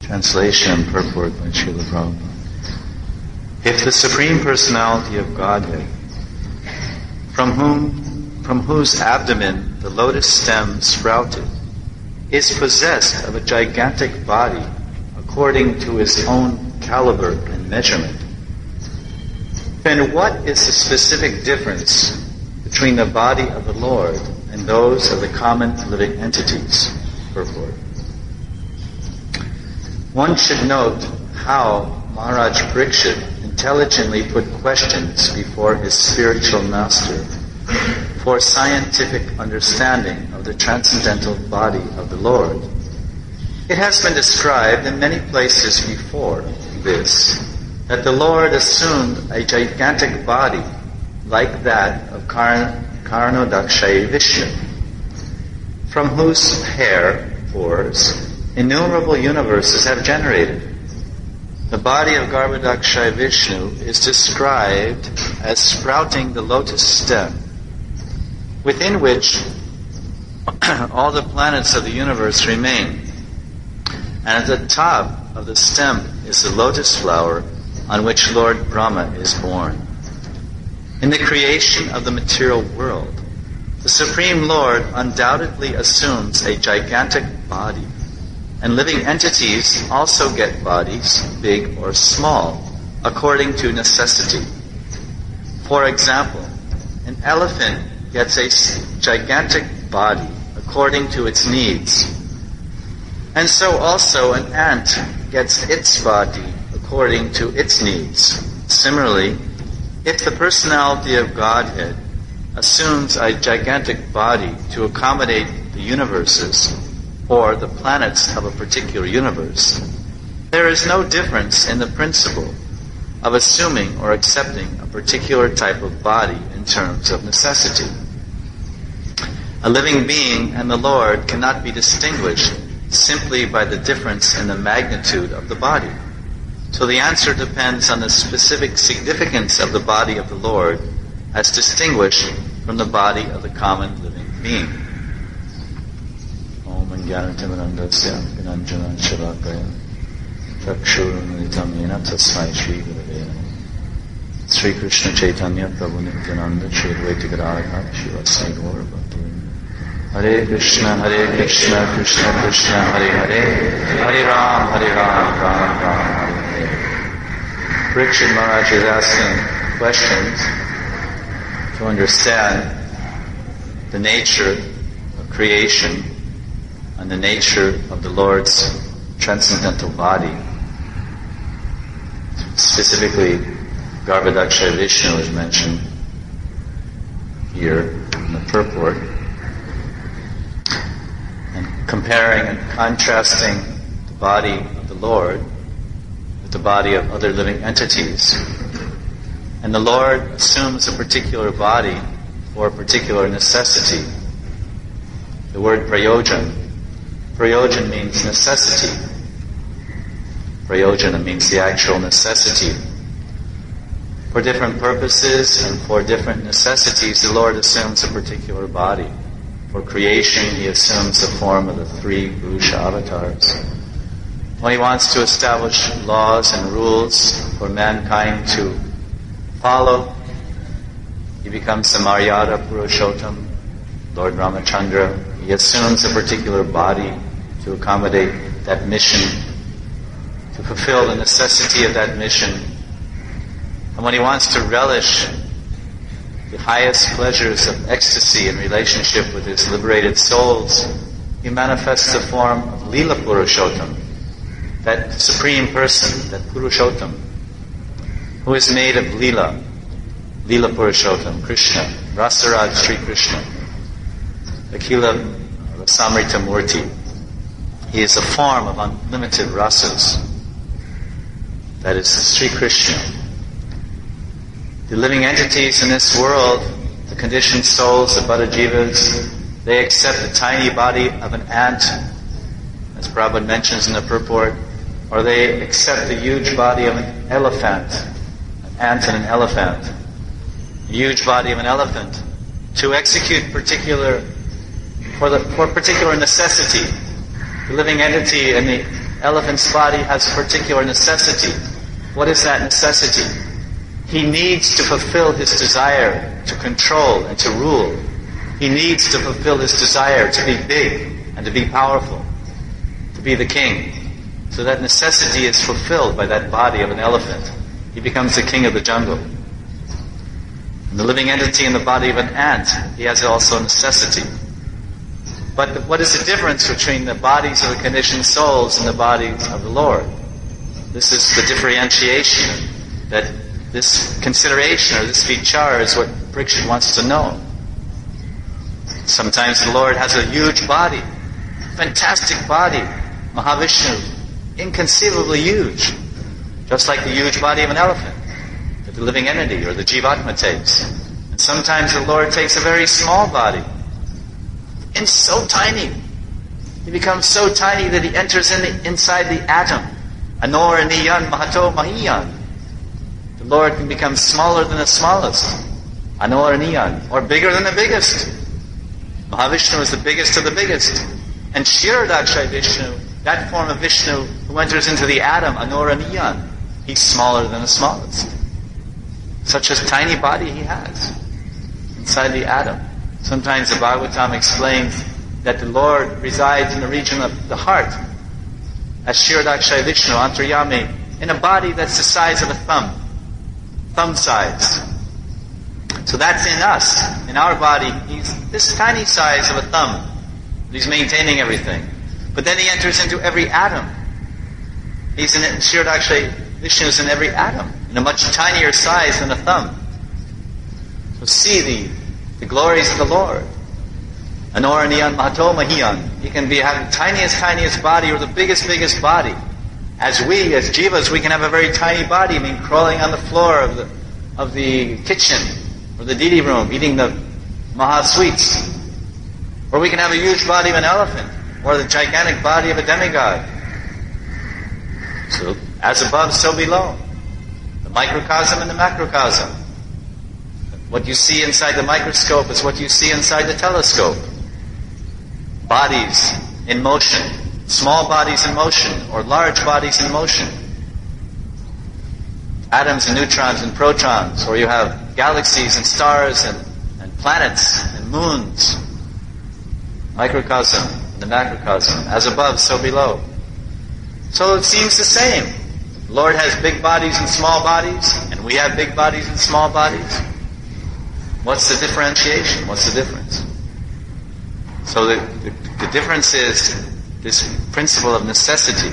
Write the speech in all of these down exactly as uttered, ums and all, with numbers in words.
Translation and purport by Srila Prabhupada. If the Supreme Personality of Godhead, from whom, from whose abdomen the lotus stem sprouted, is possessed of a gigantic body according to his own caliber and measurement, then what is the specific difference between the body of the Lord and those of the common living entities? Purport. One should note how Maharaj Parikshit intelligently put questions before his spiritual master for scientific understanding of the transcendental body of the Lord. It has been described in many places before this that the Lord assumed a gigantic body like that of Karn- Karnodakshayi Vishnu, from whose hair, pores, innumerable universes have generated. The body of Garbhodakshayi Vishnu is described as sprouting the lotus stem, within which all the planets of the universe remain. And at the top of the stem is the lotus flower on which Lord Brahma is born. In the creation of the material world, the Supreme Lord undoubtedly assumes a gigantic body, and living entities also get bodies, big or small, according to necessity. For example, an elephant gets a gigantic body according to its needs, and so also an ant gets its body according to its needs. Similarly, if the personality of Godhead assumes a gigantic body to accommodate the universes or the planets of a particular universe, there is no difference in the principle of assuming or accepting a particular type of body in terms of necessity. A living being and the Lord cannot be distinguished simply by the difference in the magnitude of the body. So the answer depends on the specific significance of the body of the Lord as distinguished from the body of the common living being. Om Jnanatimidandasya Vinanjana Shavakaya Chakshurunidamena Tasmai Shri Gurave Namaha. Sri Krishna Chaitanya Prabhu Nityananda Shri Advaita Gadadhar Shivasai Gaura Bhaktivinoda. Hare Krishna Hare Krishna Krishna Krishna Hare Hare Hare Ram Hare Ram Ram Ram Hare Hare. Parikshit Maharaj is asking questions to understand the nature of creation and the nature of the Lord's transcendental body. Specifically, Garbhodakshayi Vishnu is mentioned here in the purport. And comparing and contrasting the body of the Lord with the body of other living entities. And the Lord assumes a particular body for a particular necessity. The word prayojan. Prayojan means necessity. Prayojana means the actual necessity. For different purposes and for different necessities, the Lord assumes a particular body. For creation, He assumes the form of the three Purusha avatars. When He wants to establish laws and rules for mankind to follow, He becomes the Maryada Purushottam, Lord Ramachandra. He assumes a particular body to accommodate that mission, to fulfill the necessity of that mission. And when He wants to relish the highest pleasures of ecstasy in relationship with His liberated souls, He manifests the form of Leela Purushottam, that supreme person, that Purushottam, who is made of Leela, Leela Purushottam, Krishna, Rasaraj Sri Krishna, Akila Rasamrita Murti. He is a form of unlimited rasas. That is Sri Krishna. The living entities in this world, the conditioned souls, the Buddha-jivas, they accept the tiny body of an ant, as Prabhupada mentions in the purport, or they accept the huge body of an elephant, an ant and an elephant, the huge body of an elephant, to execute particular, for the for particular necessity. The living entity and the elephant's body has a particular necessity. What is that necessity? He needs to fulfill his desire to control and to rule. He needs to fulfill his desire to be big and to be powerful, to be the king. So that necessity is fulfilled by that body of an elephant. He becomes the king of the jungle. And the living entity in the body of an ant, he has also a necessity. But what is the difference between the bodies of the conditioned souls and the bodies of the Lord? This is the differentiation, that this consideration or this vichar is what Parikshit wants to know. Sometimes the Lord has a huge body, fantastic body, Mahavishnu, inconceivably huge, just like the huge body of an elephant that the living entity or the Jivatma takes. And sometimes the Lord takes a very small body, and so tiny. He becomes so tiny that he enters in the, inside the atom. Anor niyan mahato mahiyan. The Lord can become smaller than the smallest. Anor niyan, or bigger than the biggest. Mahavishnu is the biggest of the biggest. And Kshirodakshay Vishnu, that form of Vishnu who enters into the atom, Anora Niyan, he's smaller than the smallest. Such a tiny body he has inside the atom. Sometimes the Bhagavatam explains that the Lord resides in the region of the heart, as Kshirodakshay Vishnu, Antaryami, in a body that's the size of a thumb, thumb size. So that's in us, in our body. He's this tiny size of a thumb. He's maintaining everything. But then he enters into every atom. He's in Kshirodakshay Vishnu is in every atom, in a much tinier size than a thumb. So see the, the glories of the Lord. Anor niyan mahato mahiyan. He can be having the tiniest, tiniest body or the biggest, biggest body. As we, as jivas, we can have a very tiny body, I mean crawling on the floor of the of the kitchen or the Didi room, eating the Maha sweets. Or we can have a huge body of an elephant, or the gigantic body of a demigod. So, as above, so below. The microcosm and the macrocosm. What you see inside the microscope is what you see inside the telescope. Bodies in motion, small bodies in motion, or large bodies in motion. Atoms and neutrons and protons, or you have galaxies and stars and, and planets and moons. Microcosm and the macrocosm. As above, so below. So it seems the same. The Lord has big bodies and small bodies, and we have big bodies and small bodies. What's the differentiation? What's the difference? So the, the, the difference is this principle of necessity,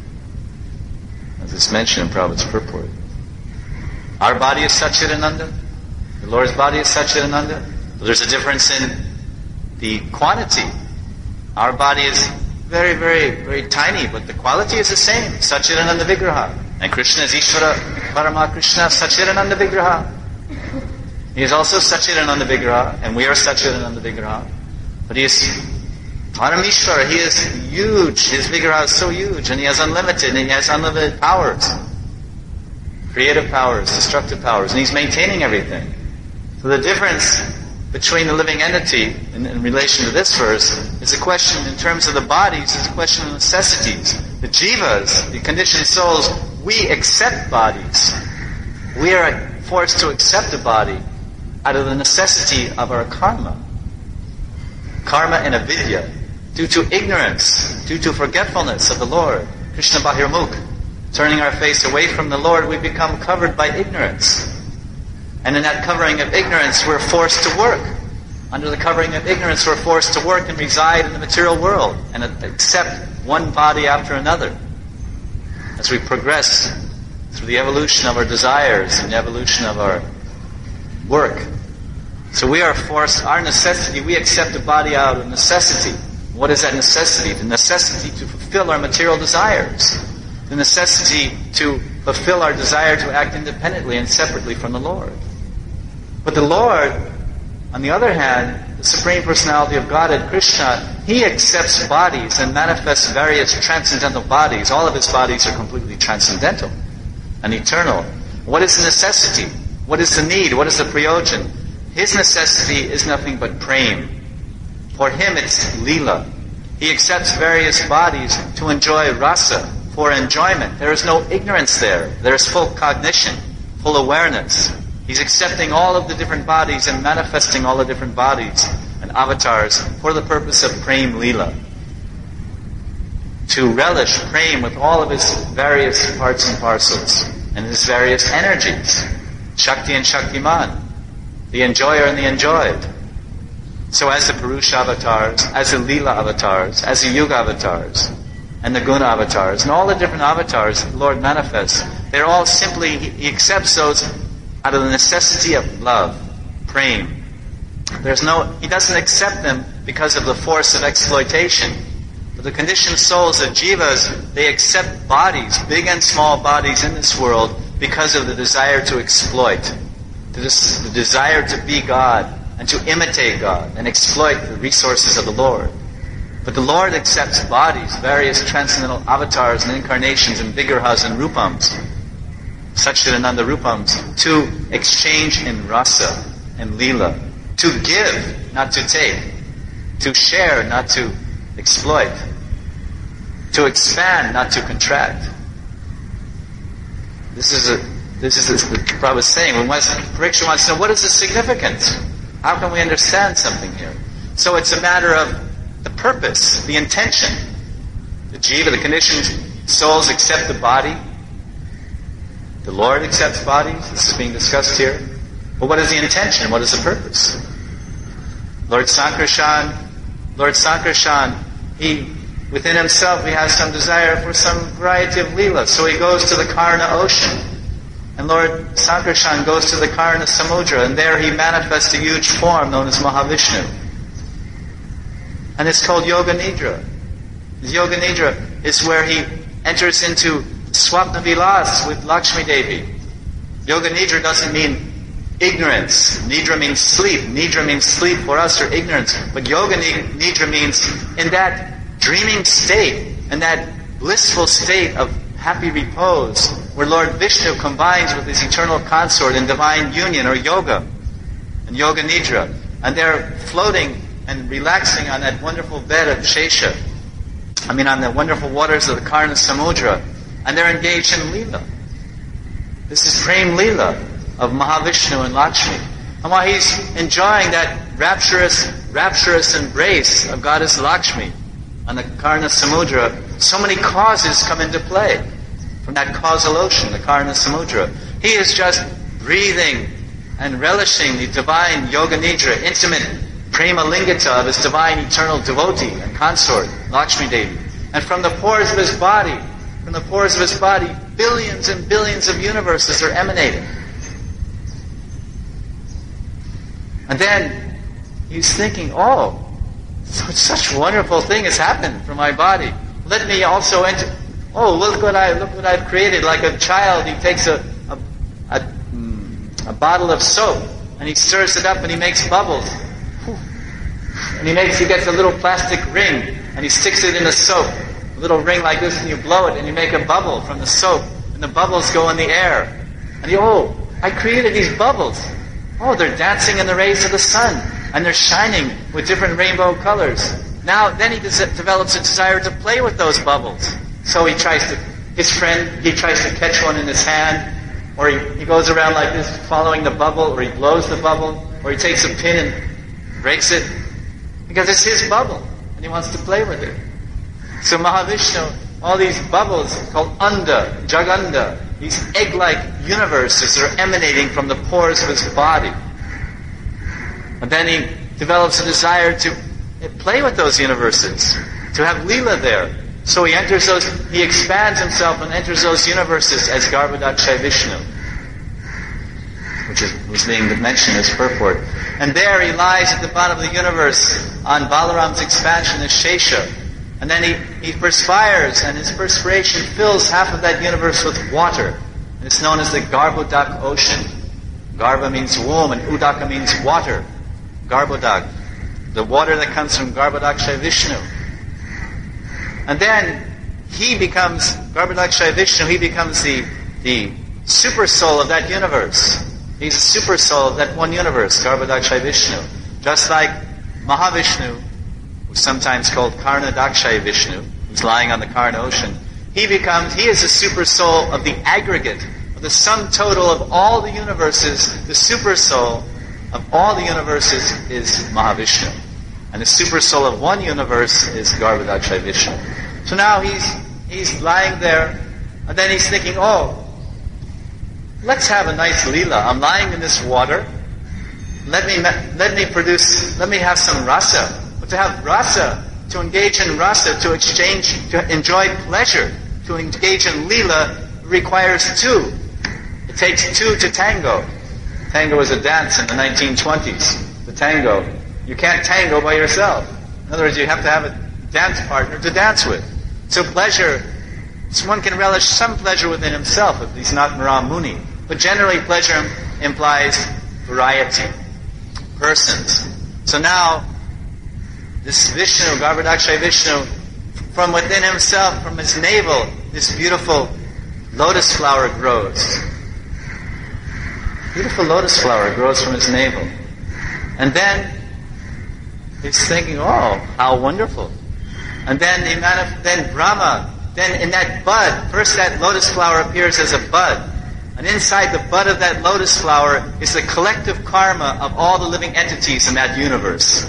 as it's mentioned in Prabhupada's purport. Our body is Satchidananda. The Lord's body is Satchidananda. There's a difference in the quantity. Our body is very, very, very tiny, but the quality is the same. Satchidananda Vigraha. And Krishna is Ishvara Parama Krishna Satchidananda Vigraha. He is also Satchidananda Vigraha, and we are Satchidananda Vigraha. But he is Paramishvara. He is huge. His Vigraha is so huge, and he has unlimited, and he has unlimited powers. Creative powers, destructive powers, and he's maintaining everything. So the difference between the living entity in, in relation to this verse is a question in terms of the bodies, it's a question of necessities. The jivas, the conditioned souls, we accept bodies. We are forced to accept a body out of the necessity of our karma. Karma and avidya, due to ignorance, due to forgetfulness of the Lord. Krishna Bahirmukh, turning our face away from the Lord, we become covered by ignorance. And in that covering of ignorance, we're forced to work. Under the covering of ignorance, we're forced to work and reside in the material world and accept one body after another. As we progress through the evolution of our desires and the evolution of our work. So we are forced, our necessity, we accept a body out of necessity. What is that necessity? The necessity to fulfill our material desires. The necessity to fulfill our desire to act independently and separately from the Lord. But the Lord, on the other hand, the Supreme Personality of Godhead, Krishna, He accepts bodies and manifests various transcendental bodies. All of His bodies are completely transcendental and eternal. What is the necessity? What is the need? What is the prayojan? His necessity is nothing but prem. For Him it's lila. He accepts various bodies to enjoy rasa, for enjoyment. There is no ignorance there. There is full cognition, full awareness. He's accepting all of the different bodies and manifesting all the different bodies and avatars for the purpose of Prem Leela. To relish Prem with all of his various parts and parcels and his various energies. Shakti and Shaktiman. The enjoyer and the enjoyed. So as the Purusha avatars, as the Leela avatars, as the Yuga avatars, and the Guna avatars, and all the different avatars the Lord manifests, they're all simply, He accepts those out of the necessity of love, prem. There's no, He doesn't accept them because of the force of exploitation. But the conditioned souls of jivas, they accept bodies, big and small bodies in this world, because of the desire to exploit, the, des- the desire to be God, and to imitate God, and exploit the resources of the Lord. But the Lord accepts bodies, various transcendental avatars and incarnations and vigrahas and rupams, Satchidananda rupams, to exchange in rasa and lila, to give, not to take, to share, not to exploit, to expand, not to contract. This is a, this is a, the Prabhupada was saying, when Pariksha wants to know, what is the significance? How can we understand something here? So it's a matter of the purpose, the intention. The jiva, the conditioned souls accept the body. The Lord accepts bodies. This is being discussed here. But what is the intention? What is the purpose? Lord Sankarshan, Lord Sankarshan, he, within himself, he has some desire for some variety of leela. So he goes to the Karna ocean. And Lord Sankarshan goes to the Karna Samudra, and there he manifests a huge form known as Mahavishnu. And it's called Yoga Nidra. Yoga Nidra is where he enters into Swapna Vilas with Lakshmi Devi. Yoga Nidra doesn't mean ignorance. Nidra means sleep. Nidra means sleep for us, or ignorance. But Yoga Nidra means in that dreaming state, in that blissful state of happy repose, where Lord Vishnu combines with his eternal consort in divine union, or yoga, and Yoga Nidra. And they're floating and relaxing on that wonderful bed of Shesha. I mean, on the wonderful waters of the Karna Samudra. And they're engaged in Leela. This is Prem Leela of Mahavishnu and Lakshmi. And while he's enjoying that rapturous, rapturous embrace of Goddess Lakshmi on the Karna Samudra, so many causes come into play from that causal ocean, the Karna Samudra. He is just breathing and relishing the divine Yoga Nidra, intimate Prema Lingata of his divine eternal devotee and consort, Lakshmi Devi. And from the pores of his body, from the pores of his body, billions and billions of universes are emanating. And then he's thinking, oh, such a wonderful thing has happened for my body. Let me also enter. Oh, look what I look what I've created. Like a child, he takes a a, a, a bottle of soap and he stirs it up and he makes bubbles. And he makes, he gets a little plastic ring and he sticks it in the soap. A little ring like this, and you blow it and you make a bubble from the soap. And the bubbles go in the air. And you, oh, I created these bubbles. Oh, they're dancing in the rays of the sun. And they're shining with different rainbow colors. Now, then he des- develops a desire to play with those bubbles. So he tries to, his friend, he tries to catch one in his hand. Or he, he goes around like this following the bubble. Or he blows the bubble. Or he takes a pin and breaks it. Because it's his bubble, and he wants to play with it. So Mahavishnu, all these bubbles called Anda, Jaganda, these egg-like universes are emanating from the pores of his body. And then he develops a desire to play with those universes, to have Leela there. So he enters those, he expands himself and enters those universes as Garbhodakshay Vishnu, which is, was being mentioned as purport. And there he lies at the bottom of the universe on Balaram's expansion as Shesha. And then he, he perspires, and his perspiration fills half of that universe with water. And it's known as the Garbhodak ocean. Garbha means womb, and Udaka means water. Garbhodak, the water that comes from Garbhodakshay Vishnu. And then he becomes, Garbhodakshay Vishnu, he becomes the, the super soul of that universe. He's a super soul of that one universe, Garbhodakshay Vishnu. Just like Mahavishnu, who's sometimes called Karna Dakshay Vishnu, who's lying on the Karna ocean, he becomes, he is the super soul of the aggregate, of the sum total of all the universes. The super soul of all the universes is Mahavishnu. And the super soul of one universe is Garbhodakshay Vishnu. So now he's he's lying there, and then he's thinking, oh, let's have a nice Leela. I'm lying in this water. Let me let me produce, let me have some rasa. But to have rasa, to engage in rasa, to exchange, to enjoy pleasure, to engage in Leela requires two. It takes two to tango. Tango is a dance in the nineteen twenties. The tango. You can't tango by yourself. In other words, you have to have a dance partner to dance with. So pleasure, one can relish some pleasure within himself if he's not Maram Muni. But generally pleasure implies variety, persons. So now, this Vishnu, Garbhodakshay Vishnu, from within himself, from his navel, this beautiful lotus flower grows. Beautiful lotus flower grows from his navel. And then, he's thinking, oh, how wonderful. And then he manif- then Brahma, then in that bud, first that lotus flower appears as a bud. And inside the bud of that lotus flower is the collective karma of all the living entities in that universe.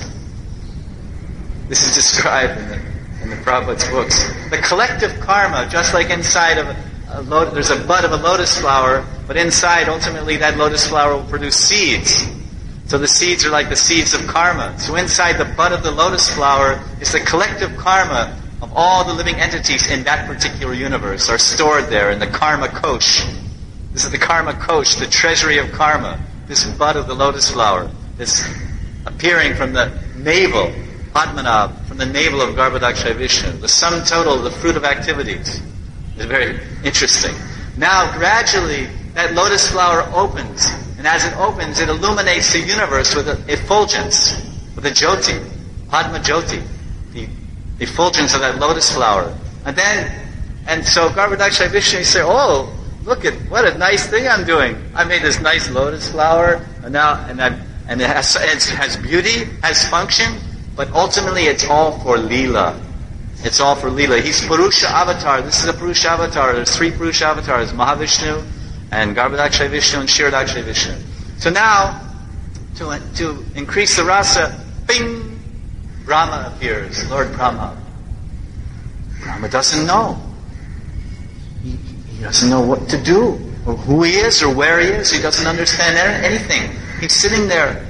This is described in the, in the Prabhupada's books. The collective karma, just like inside of a, a lotus, there's a bud of a lotus flower, but inside, ultimately, that lotus flower will produce seeds. So the seeds are like the seeds of karma. So inside the bud of the lotus flower is the collective karma of all the living entities in that particular universe are stored there in the karma kosh. This is the karma kosh, the treasury of karma. This bud of the lotus flower, this appearing from the navel, Padmanabh, from the navel of Garbhodakshay Vishnu. The sum total of the fruit of activities is very interesting. Now gradually that lotus flower opens. And as it opens, it illuminates the universe with an effulgence, with a jyoti, Padma Jyoti, the effulgence of that lotus flower. And then, and so Garbhodakshay Vishnu said, oh, look at, what a nice thing I'm doing. I made this nice lotus flower, and now, and I, and it has, it has beauty, has function, but ultimately it's all for Leela. It's all for Leela. He's Purusha avatar. This is a Purusha avatar. There's three Purusha avatars, Mahavishnu, and Garbhodakshay Vishnu and Kshirodakshay Vishnu. So now, to, to increase the rasa, bing, Brahma appears, Lord Brahma. Brahma doesn't know. He, he doesn't know what to do, or who he is, or where he is. He doesn't understand anything. He's sitting there.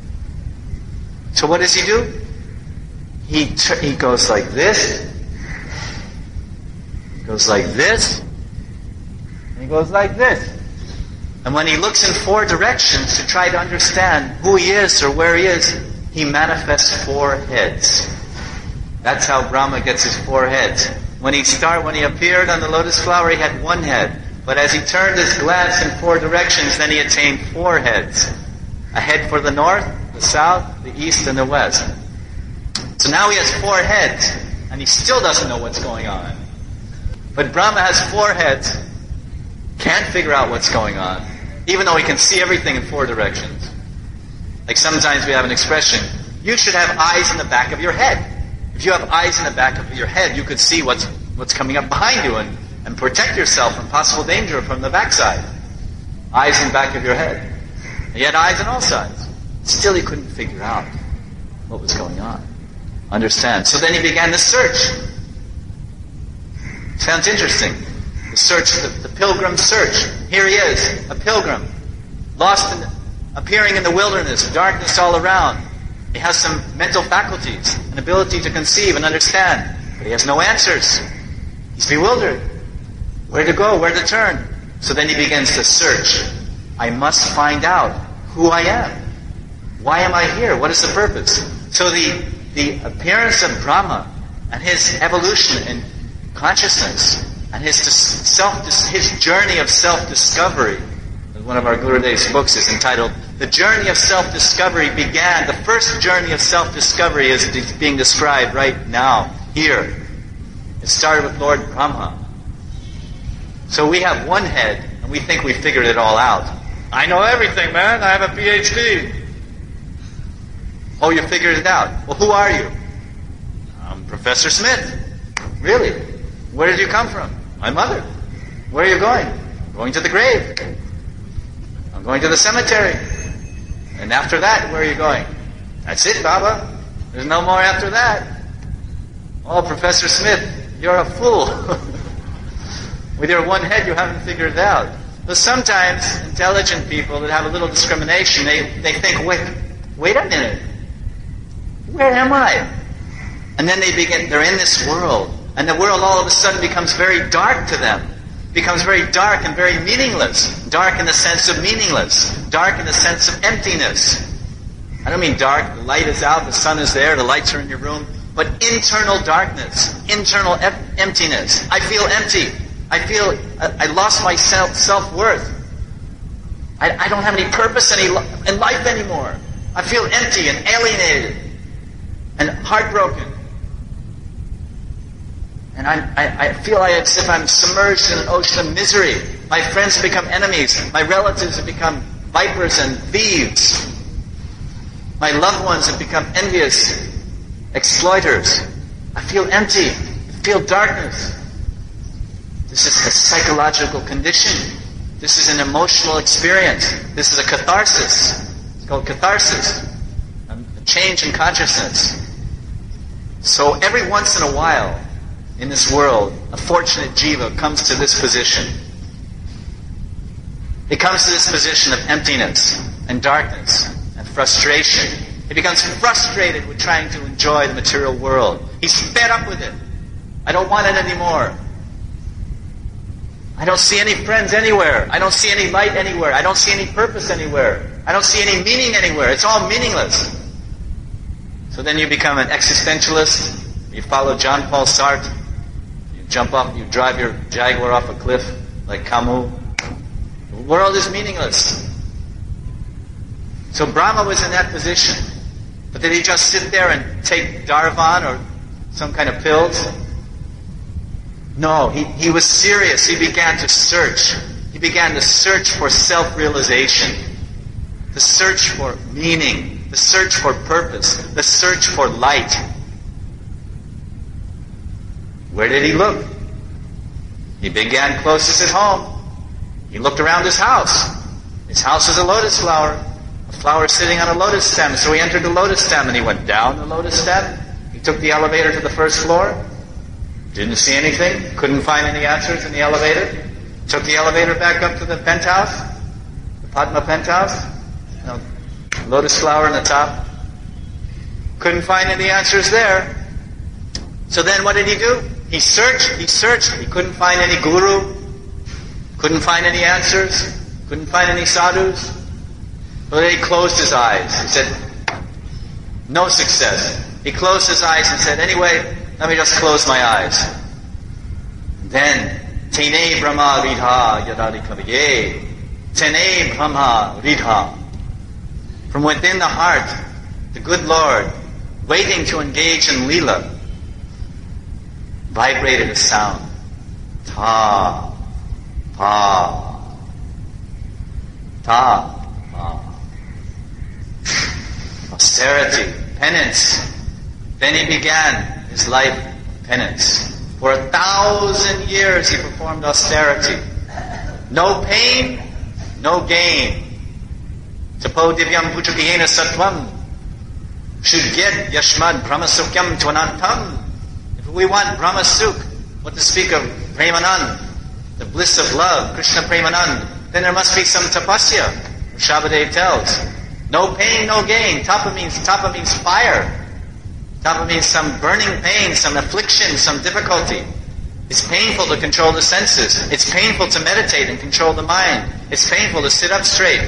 So what does he do? He, he goes like this. He goes like this. And he goes like this. And when he looks in four directions to try to understand who he is or where he is, he manifests four heads. That's how Brahma gets his four heads. When he start, when he appeared on the lotus flower, he had one head. But as he turned his glance in four directions, then he attained four heads. A head for the north, the south, the east, and the west. So now he has four heads, and he still doesn't know what's going on. But Brahma has four heads, can't figure out what's going on, even though he can see everything in four directions. Like sometimes we have an expression, you should have eyes in the back of your head. If you have eyes in the back of your head, you could see what's what's coming up behind you and, and protect yourself from possible danger from the backside. Eyes in the back of your head. He had eyes on all sides. Still he couldn't figure out what was going on. Understand? So then he began the search. Sounds interesting. The search, the, the pilgrim search. Here he is, a pilgrim, lost in, appearing in the wilderness, darkness all around. He has some mental faculties, an ability to conceive and understand, but he has no answers. He's bewildered. Where to go? Where to turn? So then he begins to search. I must find out who I am. Why am I here? What is the purpose? So the, the appearance of Brahma and his evolution in consciousness and his self, his journey of self-discovery, one of our Gurudev's books is entitled, The Journey of Self-Discovery began, the first journey of self-discovery is being described right now, here. It started with Lord Brahma. So we have one head, and we think we figured it all out. I know everything, man. I have a P H D. Oh, you figured it out. Well, who are you? I'm Professor Smith. Really? Where did you come from? My mother. Where are you going? I'm going to the grave. I'm going to the cemetery. And after that, where are you going? That's it, Baba. There's no more after that. Oh, Professor Smith, you're a fool. With your one head, you haven't figured it out. But sometimes, intelligent people that have a little discrimination, they, they think, wait, wait a minute. Where am I? And then they begin, they're in this world. And the world all of a sudden becomes very dark to them. Becomes very dark and very meaningless. Dark in the sense of meaningless. Dark in the sense of emptiness. I don't mean dark, the light is out, the sun is there, the lights are in your room. But internal darkness, internal em- emptiness. I feel empty. I feel, I, I lost my self, self-worth. I, I don't have any purpose any, in life anymore. I feel empty and alienated and heartbroken. And I, I, I feel as if I'm submerged in an ocean of misery. My friends have become enemies. My relatives have become vipers and thieves. My loved ones have become envious exploiters. I feel empty. I feel darkness. This is a psychological condition. This is an emotional experience. This is a catharsis. It's called catharsis. A change in consciousness. So every once in a while, in this world, a fortunate jiva comes to this position. It comes to this position of emptiness and darkness and frustration. He becomes frustrated with trying to enjoy the material world. He's fed up with it. I don't want it anymore. I don't see any friends anywhere. I don't see any light anywhere. I don't see any purpose anywhere. I don't see any meaning anywhere. It's all meaningless. So then you become an existentialist. You follow John Paul Sartre. You jump off, you drive your Jaguar off a cliff like Camus. The world is meaningless. So Brahma was in that position. But did he just sit there and take Darvan or some kind of pills? No, he, he was serious. He began to search. He began to search for self-realization. The search for meaning. The search for purpose. The search for light. Where did he look? He began closest at home. He looked around his house. His house was a lotus flower. A flower sitting on a lotus stem. So he entered the lotus stem and he went down the lotus stem. He took the elevator to the first floor. Didn't see anything. Couldn't find any answers in the elevator. Took the elevator back up to the penthouse. The Padma penthouse. You know, lotus flower on the top. Couldn't find any answers there. So then what did he do? He searched, he searched. He couldn't find any guru. Couldn't find any answers. Couldn't find any sadhus. So then he closed his eyes. He said, no success. He closed his eyes and said, anyway, let me just close my eyes. Then, Tene Brahma Ridha Yadari Kaviye. Tene Brahma Ridha. From within the heart, the good Lord, waiting to engage in Leela, vibrated a sound. Ta, pa, ta, pa. Austerity, penance. Then he began his life penance. For a thousand years he performed austerity. No pain, no gain. Tapo divyam puchukiyena sattvam. Should get yashmad brahmasukyam tvanantam. If we want brahmasuk, what to speak of Premanand, the bliss of love, Krishna Premanand, then there must be some tapasya. Shabbadev tells. No pain, no gain. Tapa means, tapa means fire. Tapa means some burning pain, some affliction, some difficulty. It's painful to control the senses. It's painful to meditate and control the mind. It's painful to sit up straight.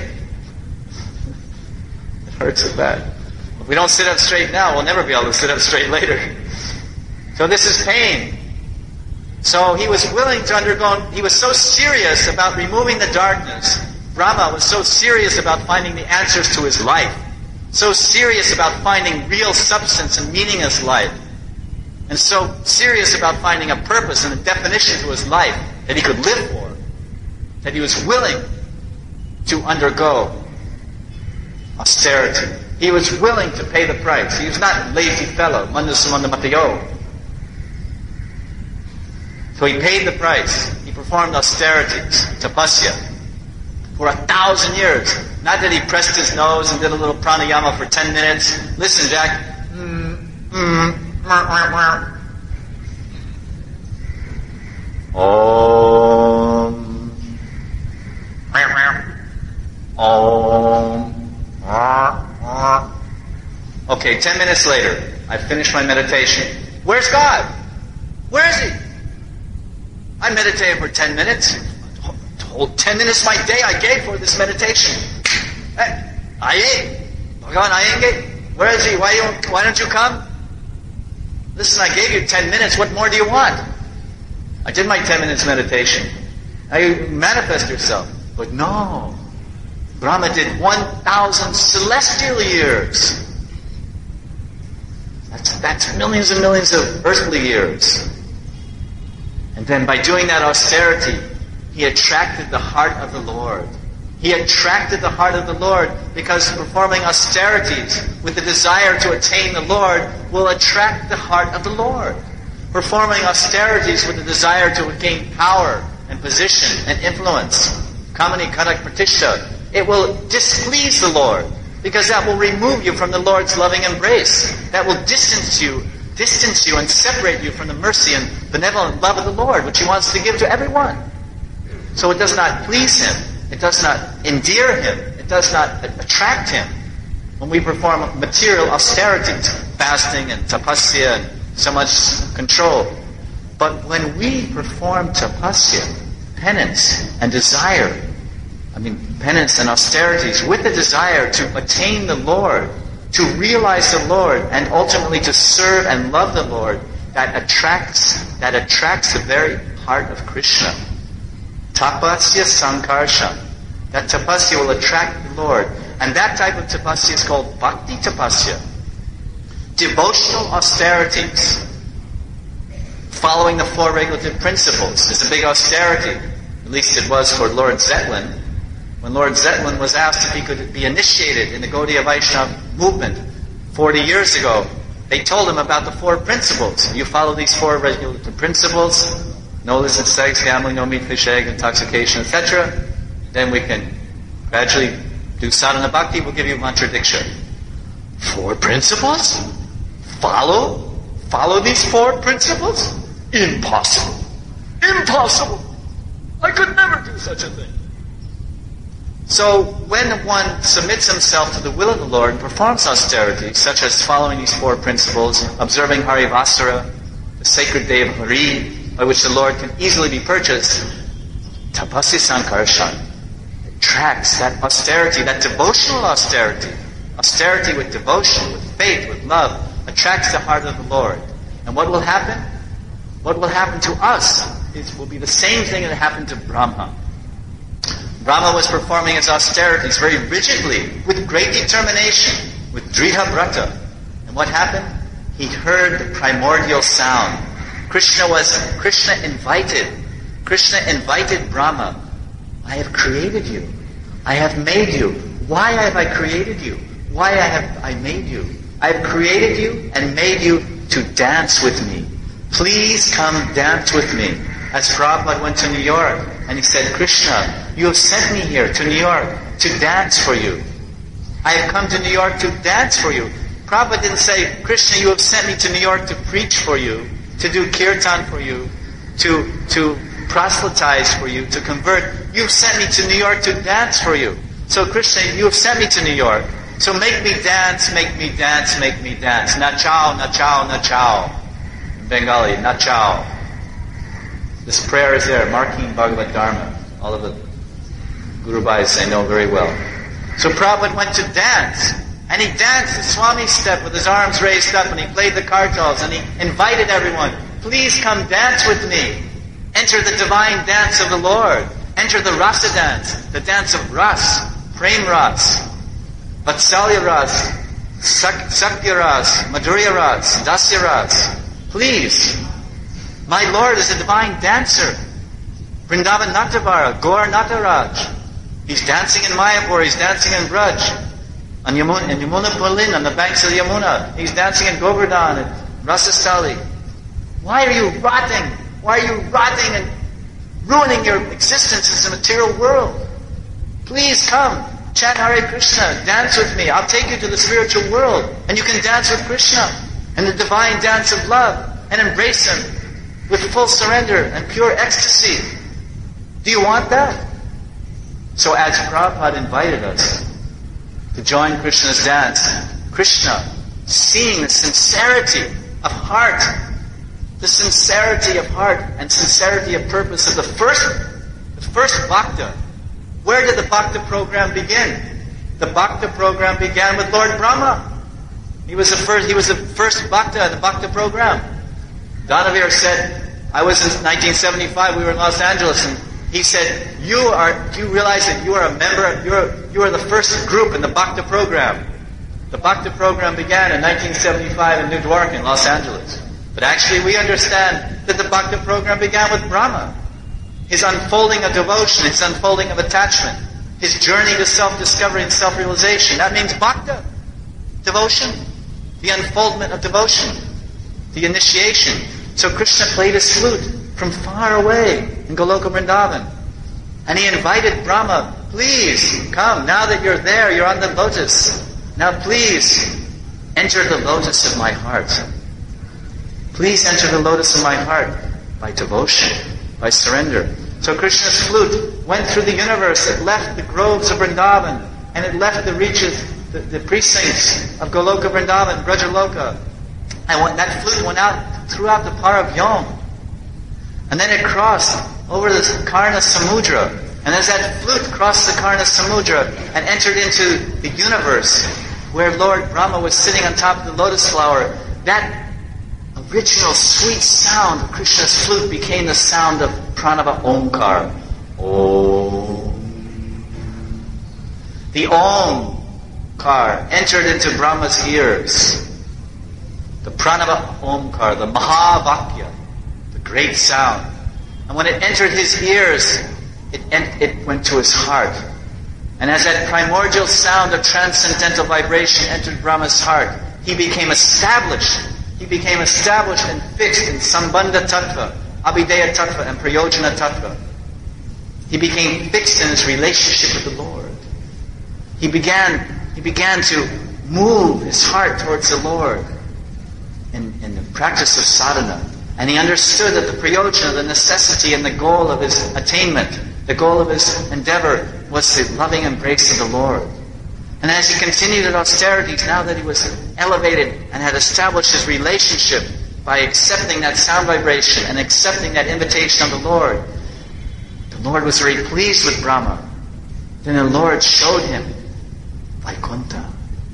It hurts so bad. If we don't sit up straight now, we'll never be able to sit up straight later. So this is pain. So he was willing to undergo, he was so serious about removing the darkness. Brahma was so serious about finding the answers to his life. So serious about finding real substance and meaningless life. And so serious about finding a purpose and a definition to his life that he could live for. That he was willing to undergo austerity. He was willing to pay the price. He was not a lazy fellow. Manda sumanda matayo. So he paid the price. He performed austerities, tapasya, for a thousand years. Not that he pressed his nose and did a little pranayama for ten minutes. Listen, Jack. Mm, mm, mwah, mwah, mwah. Om. Om. Okay, ten minutes later, I finished my meditation. Where's God? Where is He? I meditated for ten minutes. Whole ten minutes of my day I gave for this meditation. Hey, Aye, Bhagavan Ayenge, where is He? Why, you, why don't you come? Listen, I gave you ten minutes. What more do you want? I did my ten minutes meditation. Now you manifest yourself. But no. Brahma did one thousand celestial years. That's, that's millions and millions of earthly years. And then by doing that austerity, he attracted the heart of the Lord. He attracted the heart of the Lord because performing austerities with the desire to attain the Lord will attract the heart of the Lord. Performing austerities with the desire to gain power and position and influence, kamani kanak pratishtha, it will displease the Lord because that will remove you from the Lord's loving embrace. That will distance you, distance you and separate you from the mercy and benevolent love of the Lord, which He wants to give to everyone. So it does not please Him. It does not endear Him. It does not attract Him when we perform material austerities, fasting and tapasya and so much control. But when we perform tapasya, penance and desire, I mean penance and austerities with the desire to attain the Lord, to realize the Lord, and ultimately to serve and love the Lord, that attracts, that attracts the very heart of Krishna. Tapasya sankarsha. That tapasya will attract the Lord. And that type of tapasya is called bhakti tapasya. Devotional austerities, following the four regulative principles, is a big austerity. At least it was for Lord Zetlin. When Lord Zetlin was asked if he could be initiated in the Gaudiya Vaishnava movement forty years ago, they told him about the four principles. You follow these four regulative principles, no illicit sex, gambling, no meat, fish, egg, intoxication, et cetera, then we can gradually do sadhana bhakti. We'll give you mantra diksha. Four principles? Follow? Follow these four principles? Impossible. Impossible. I could never do such a thing. So when one submits himself to the will of the Lord and performs austerities, such as following these four principles, observing Harivasara, the sacred day of Hari, by which the Lord can easily be purchased, tapasya sankarshan attracts that austerity, that devotional austerity, austerity with devotion, with faith, with love, attracts the heart of the Lord. And what will happen? What will happen to us is will be the same thing that happened to Brahma. Brahma was performing his austerities very rigidly, with great determination, with Driha Brata. And what happened? He heard the primordial sound. Krishna was, Krishna invited, Krishna invited Brahma. I have created you. I have made you. Why have I created you? Why I have I made you? I have created you and made you to dance with me. Please come dance with me. As Prabhupada went to New York and he said, Krishna, you have sent me here to New York to dance for you. I have come to New York to dance for you. Prabhupada didn't say, Krishna, you have sent me to New York to preach for you, to do kirtan for you, to, to proselytize for you, to convert. You've sent me to New York to dance for you. So Krishna, you have sent me to New York. So make me dance, make me dance, make me dance. Nachao, nachao, nachao. In Bengali, nachao. This prayer is there, marking Bhagavad Dharma. All of the Guru Bhais they know very well. So Prabhupada went to dance. And he danced the Swami step with his arms raised up, and he played the kartals, and he invited everyone, please come dance with me. Enter the divine dance of the Lord. Enter the rasa dance, the dance of ras, prem ras, vatsalya ras, sakya ras, madhurya ras, dasya ras. Please. My Lord is a divine dancer. Vrindavan Natavara, Gaur Nataraj. He's dancing in Mayapur, he's dancing in Braj. On Yamuna, in Yamuna Pulin, on the banks of Yamuna. He's dancing in Govardhan, at Rasastali. Why are you rotting? Why are you rotting and ruining your existence in the material world? Please come, chant Hare Krishna, dance with me. I'll take you to the spiritual world, and you can dance with Krishna and the divine dance of love and embrace Him with full surrender and pure ecstasy. Do you want that? So as Prabhupada invited us to join Krishna's dance, Krishna, seeing the sincerity of heart, the sincerity of heart and sincerity of purpose of the first, the first Bhakta. Where did the Bhakta program begin? The Bhakta program began with Lord Brahma. He was the first, he was the first Bhakta in the Bhakta program. Donavir said, I was in nineteen seventy-five, we were in Los Angeles, and he said, you are, do you realize that you are a member, you are, you are the first group in the Bhakta program? The Bhakta program began in nineteen seventy-five in New Dwarka in Los Angeles. But actually we understand that the Bhakta program began with Brahma. His unfolding of devotion, his unfolding of attachment, his journey to self-discovery and self-realization. That means Bhakta, devotion, the unfoldment of devotion, the initiation. So Krishna played his flute from far away in Goloka Vrindavan. And he invited Brahma, please come, now that you're there, you're on the lotus. Now please enter the lotus of my heart. Please enter the lotus of my heart by devotion, by surrender. So Krishna's flute went through the universe. It left the groves of Vrindavan, and it left the reaches, the, the precincts of Goloka Vrindavan, Brajaloka. And when that flute went out throughout the Paravyom, and then it crossed over the Karna Samudra. And as that flute crossed the Karna Samudra and entered into the universe where Lord Brahma was sitting on top of the lotus flower, that original sweet sound of Krishna's flute became the sound of Pranava Omkar. Om. The Omkar entered into Brahma's ears. The Pranava Omkar, the Mahavakya, the great sound. And when it entered his ears, it, ent- it went to his heart. And as that primordial sound of transcendental vibration entered Brahma's heart, he became established. He became established and fixed in Sambandha Tattva, Abhideya Tattva, and Prayojana Tattva. He became fixed in his relationship with the Lord. He began, he began to move his heart towards the Lord in, in the practice of sadhana. And he understood that the prayojana, the necessity and the goal of his attainment, the goal of his endeavor, was the loving embrace of the Lord. And as he continued at austerities, now that he was elevated and had established his relationship by accepting that sound vibration and accepting that invitation of the Lord, the Lord was very pleased with Brahma. Then the Lord showed him Vaikuntha.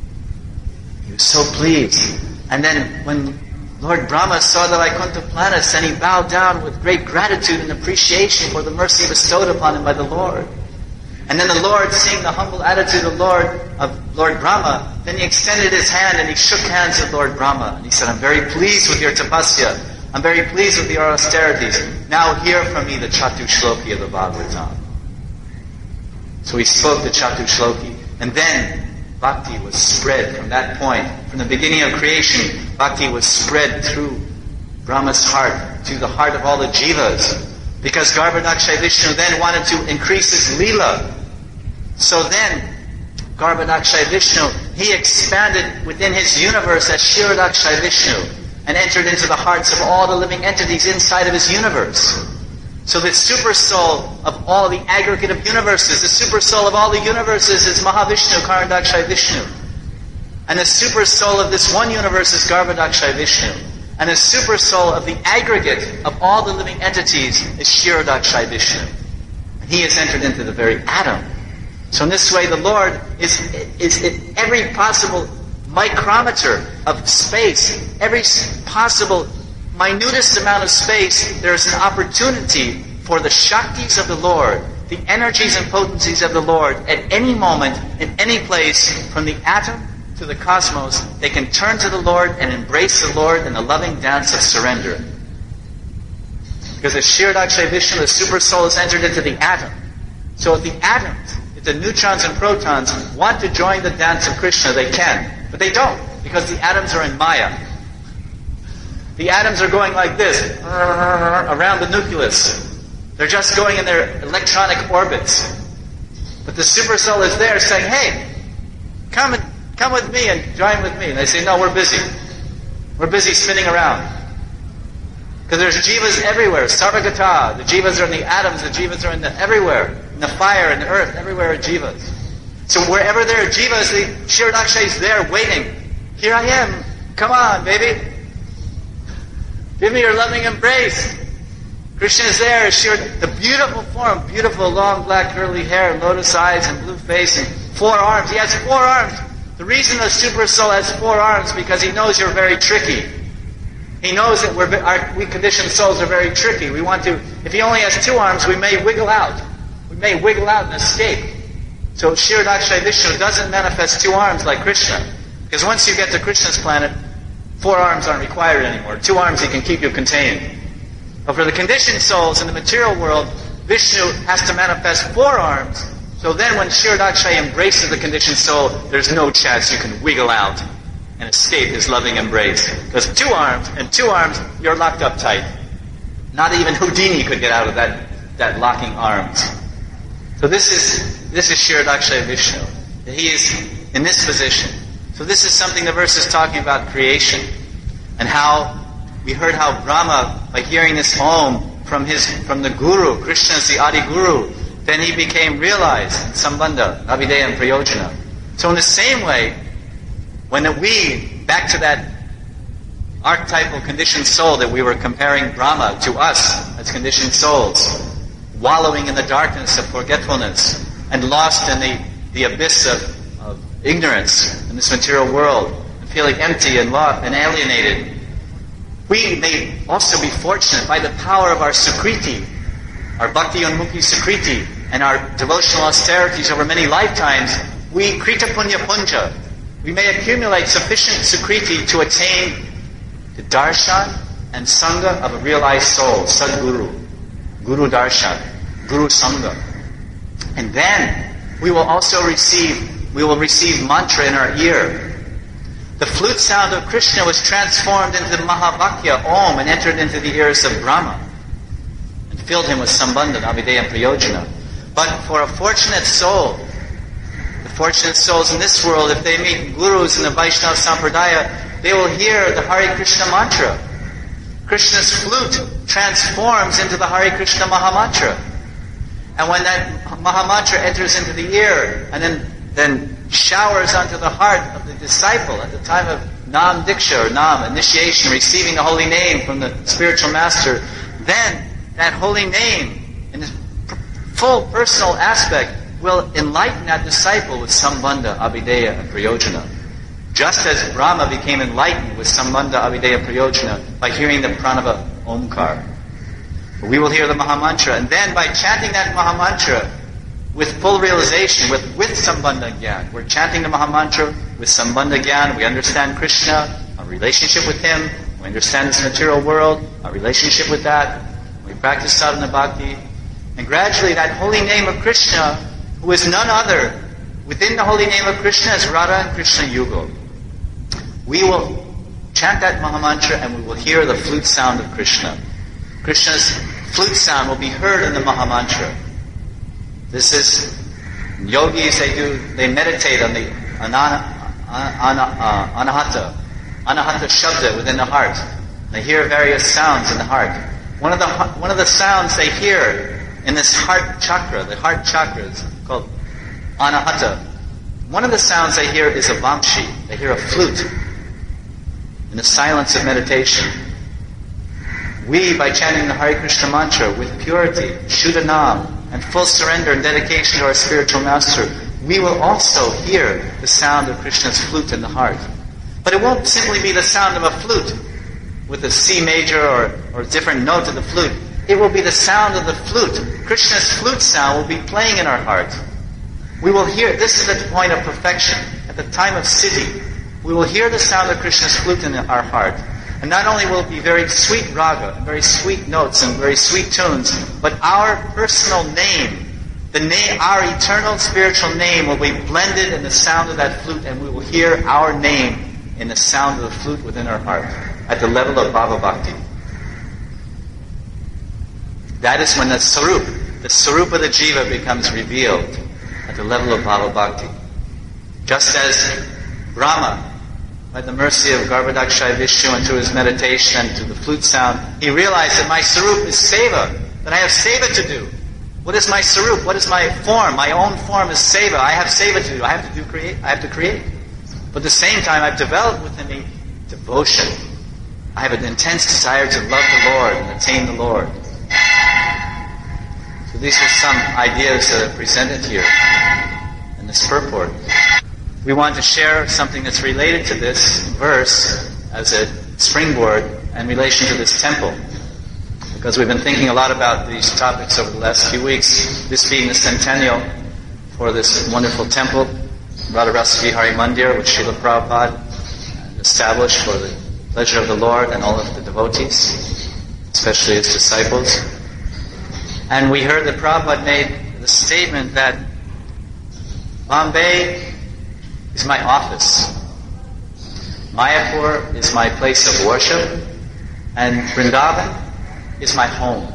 He was so pleased. And then when Lord Brahma saw the Vaikuntha planets, then he bowed down with great gratitude and appreciation for the mercy bestowed upon him by the Lord. And then the Lord, seeing the humble attitude of Lord of Lord Brahma, then he extended his hand and he shook hands with Lord Brahma. And he said, I'm very pleased with your tapasya. I'm very pleased with your austerities. Now hear from me the Chatu Shloki of the Bhagavatam. So he spoke the Chatu Shloki. And then Bhakti was spread from that point. From the beginning of creation, Bhakti was spread through Brahma's heart, to the heart of all the jivas. Because Garbhadakshay Vishnu then wanted to increase his lila. So then, Garbhadakshay Vishnu, he expanded within his universe as Shiradakshay Vishnu and entered into the hearts of all the living entities inside of his universe. So the super soul of all the aggregate of universes, the super soul of all the universes is Mahavishnu, Karadakshay Vishnu. And the super soul of this one universe is Garbhadakshay Vishnu. And the super soul of the aggregate of all the living entities is Shiradakshay Vishnu. And he has entered into the very atom. So in this way the Lord is, is in every possible micrometer of space, every possible minutest amount of space, there is an opportunity for the Shaktis of the Lord, the energies and potencies of the Lord, at any moment, in any place, from the atom to the cosmos, they can turn to the Lord and embrace the Lord in the loving dance of surrender. Because the Shiradakshay Vishnu, the super soul, has entered into the atom. So if the atoms, if the neutrons and protons want to join the dance of Krishna, they can. But they don't, because the atoms are in Maya. The atoms are going like this, around the nucleus. They're just going in their electronic orbits. But the supersoul is there saying, hey, come and come with me and join with me. And they say, no, we're busy. We're busy spinning around. Because there's jivas everywhere. Sarvagata. The jivas are in the atoms. The jivas are in the everywhere. In the fire, in the earth. Everywhere are jivas. So wherever there are jivas, the Kshirodaksha is there waiting. Here I am. Come on, baby. Give me your loving embrace. Krishna is there. Shir, the beautiful form. Beautiful long black curly hair, lotus eyes and blue face and four arms. He has four arms. The reason the super soul has four arms because he knows you're very tricky. He knows that we're, our, we conditioned souls are very tricky. We want to, if he only has two arms, we may wiggle out. We may wiggle out and escape. So Kshirodaksha Vishnu doesn't manifest two arms like Krishna. Because once you get to Krishna's planet, four arms aren't required anymore. Two arms he can keep you contained. But for the conditioned souls in the material world, Vishnu has to manifest four arms. So then when Kshirodaksha embraces the conditioned soul, there's no chance you can wiggle out and escape his loving embrace. Because two arms, and two arms, you're locked up tight. Not even Houdini could get out of that, that locking arms. So this is, this is Kshirodaksha Vishnu. He is in this position. So this is something the verse is talking about creation. And how, we heard how Brahma, by hearing this Om from his, from the Guru, Krishna is the Adi Guru, then he became realized in Sambandha, Abhideya and Prayojana. So in the same way, when we, back to that archetypal conditioned soul that we were comparing Brahma to us as conditioned souls, wallowing in the darkness of forgetfulness and lost in the, the abyss of, of ignorance in this material world, and feeling empty and lost and alienated, we may also be fortunate by the power of our Sukriti, our Bhakti Unmukhi Sukriti, and our devotional austerities over many lifetimes, we Krita Punya Punja, we may accumulate sufficient Sukriti to attain the darshan and sangha of a realized soul, Sadguru, Guru Darshan, Guru Sangha. And then we will also receive, we will receive mantra in our ear. The flute sound of Krishna was transformed into the Mahavakya, Om, and entered into the ears of Brahma, and filled him with Sambandha, Abhideya, and Prayojana. But for a fortunate soul, the fortunate souls in this world, if they meet gurus in the Vaishnava Sampradaya, they will hear the Hare Krishna mantra. Krishna's flute transforms into the Hare Krishna Mahamantra. And when that Mahamantra enters into the ear, and then, then showers onto the heart of the disciple at the time of Nam Diksha, or Nam, initiation, receiving the holy name from the spiritual master, then that holy name, in its full personal aspect, will enlighten that disciple with Sambandha, Abhideya, and Prayojana. Just as Brahma became enlightened with Sambandha, Abhideya, and Prayojana by hearing the pranava Omkar. We will hear the Mahamantra, and then by chanting that Mahamantra with full realization, with, with Sambandha Gyan, we're chanting the Mahamantra with Sambandha Gyan, we understand Krishna, our relationship with Him, we understand this material world, our relationship with that, we practice sadhana bhakti, and gradually that holy name of Krishna, who is none other, within the holy name of Krishna is Radha and Krishna Yugal. We will chant that Mahamantra and we will hear the flute sound of Krishna. Krishna's flute sound will be heard in the Mahamantra. This is, yogis, they do, they meditate on the anana, ana, uh, anahata, anahata shabda within the heart. They hear various sounds in the heart. One of the, one of the sounds they hear in this heart chakra, the heart chakra is called anahata. One of the sounds they hear is a vamshi. They hear a flute in the silence of meditation. We, by chanting the Hare Krishna mantra with purity, Shuddha Nam, and full surrender and dedication to our spiritual master, we will also hear the sound of Krishna's flute in the heart. But it won't simply be the sound of a flute with a C major or, or a different note of the flute. It will be the sound of the flute. Krishna's flute sound will be playing in our heart. We will hear, this is the point of perfection. At the time of siddhi, we will hear the sound of Krishna's flute in our heart. And not only will it be very sweet raga, and very sweet notes, and very sweet tunes, but our personal name, the name, our eternal spiritual name will be blended in the sound of that flute, and we will hear our name in the sound of the flute within our heart. at the level of Bhava Bhakti. That is when the Sarup, the Sarup of the Jiva becomes revealed at the level of Bhava Bhakti. Just as Brahma, by the mercy of Garbhodakshaya Vishnu and through his meditation and through the flute sound, he realized that my Sarup is Seva, that I have Seva to do. What is my Sarup? What is my form? My own form is Seva. I have Seva to do. I have to do create. I have to create. But at the same time, I've developed within me devotion. I have an intense desire to love the Lord and attain the Lord. So these are some ideas that are presented here in this purport. We want to share something that's related to this verse as a springboard in relation to this temple. Because we've been thinking a lot about these topics over the last few weeks, this being the centennial for this wonderful temple, Radharasa Vihari Mandir, which Srila Prabhupada established for the pleasure of the Lord and all of the devotees, especially his disciples. And we heard that Prabhupada made the statement that Bombay is my office, Mayapur is my place of worship, and Vrindavan is my home.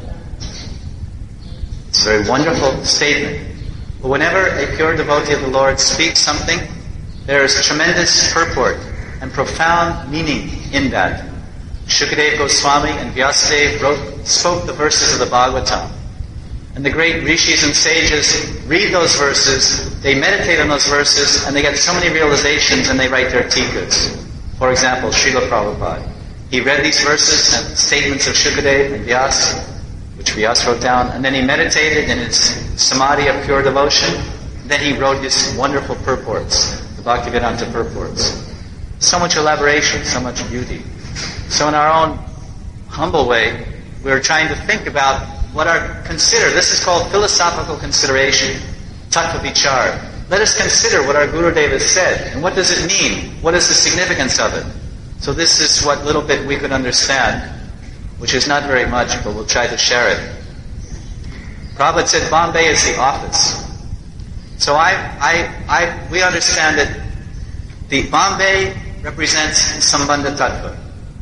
It's a very wonderful statement. But whenever a pure devotee of the Lord speaks something, there is tremendous purport and profound meaning in that. Shukadeva Goswami and Vyasadeva wrote, spoke the verses of the Bhagavatam. And the great rishis and sages read those verses, they meditate on those verses, and they get so many realizations and they write their tikas. For example, Srila Prabhupada. He read these verses and statements of Shukadeva and Vyasa, which Vyasa wrote down, and then he meditated in his samadhi of pure devotion. Then he wrote his wonderful purports, the Bhaktivedanta purports. So much elaboration, so much beauty. So in our own humble way, we're trying to think about what our, consider, this is called philosophical consideration, tattva vichar. Let us consider what our Gurudeva has said, and what does it mean? What is the significance of it? So this is what little bit we could understand, which is not very much, but we'll try to share it. Prabhupada said Bombay is the office. So I, I, I, we understand that the Bombay represents Sambandha Tattva.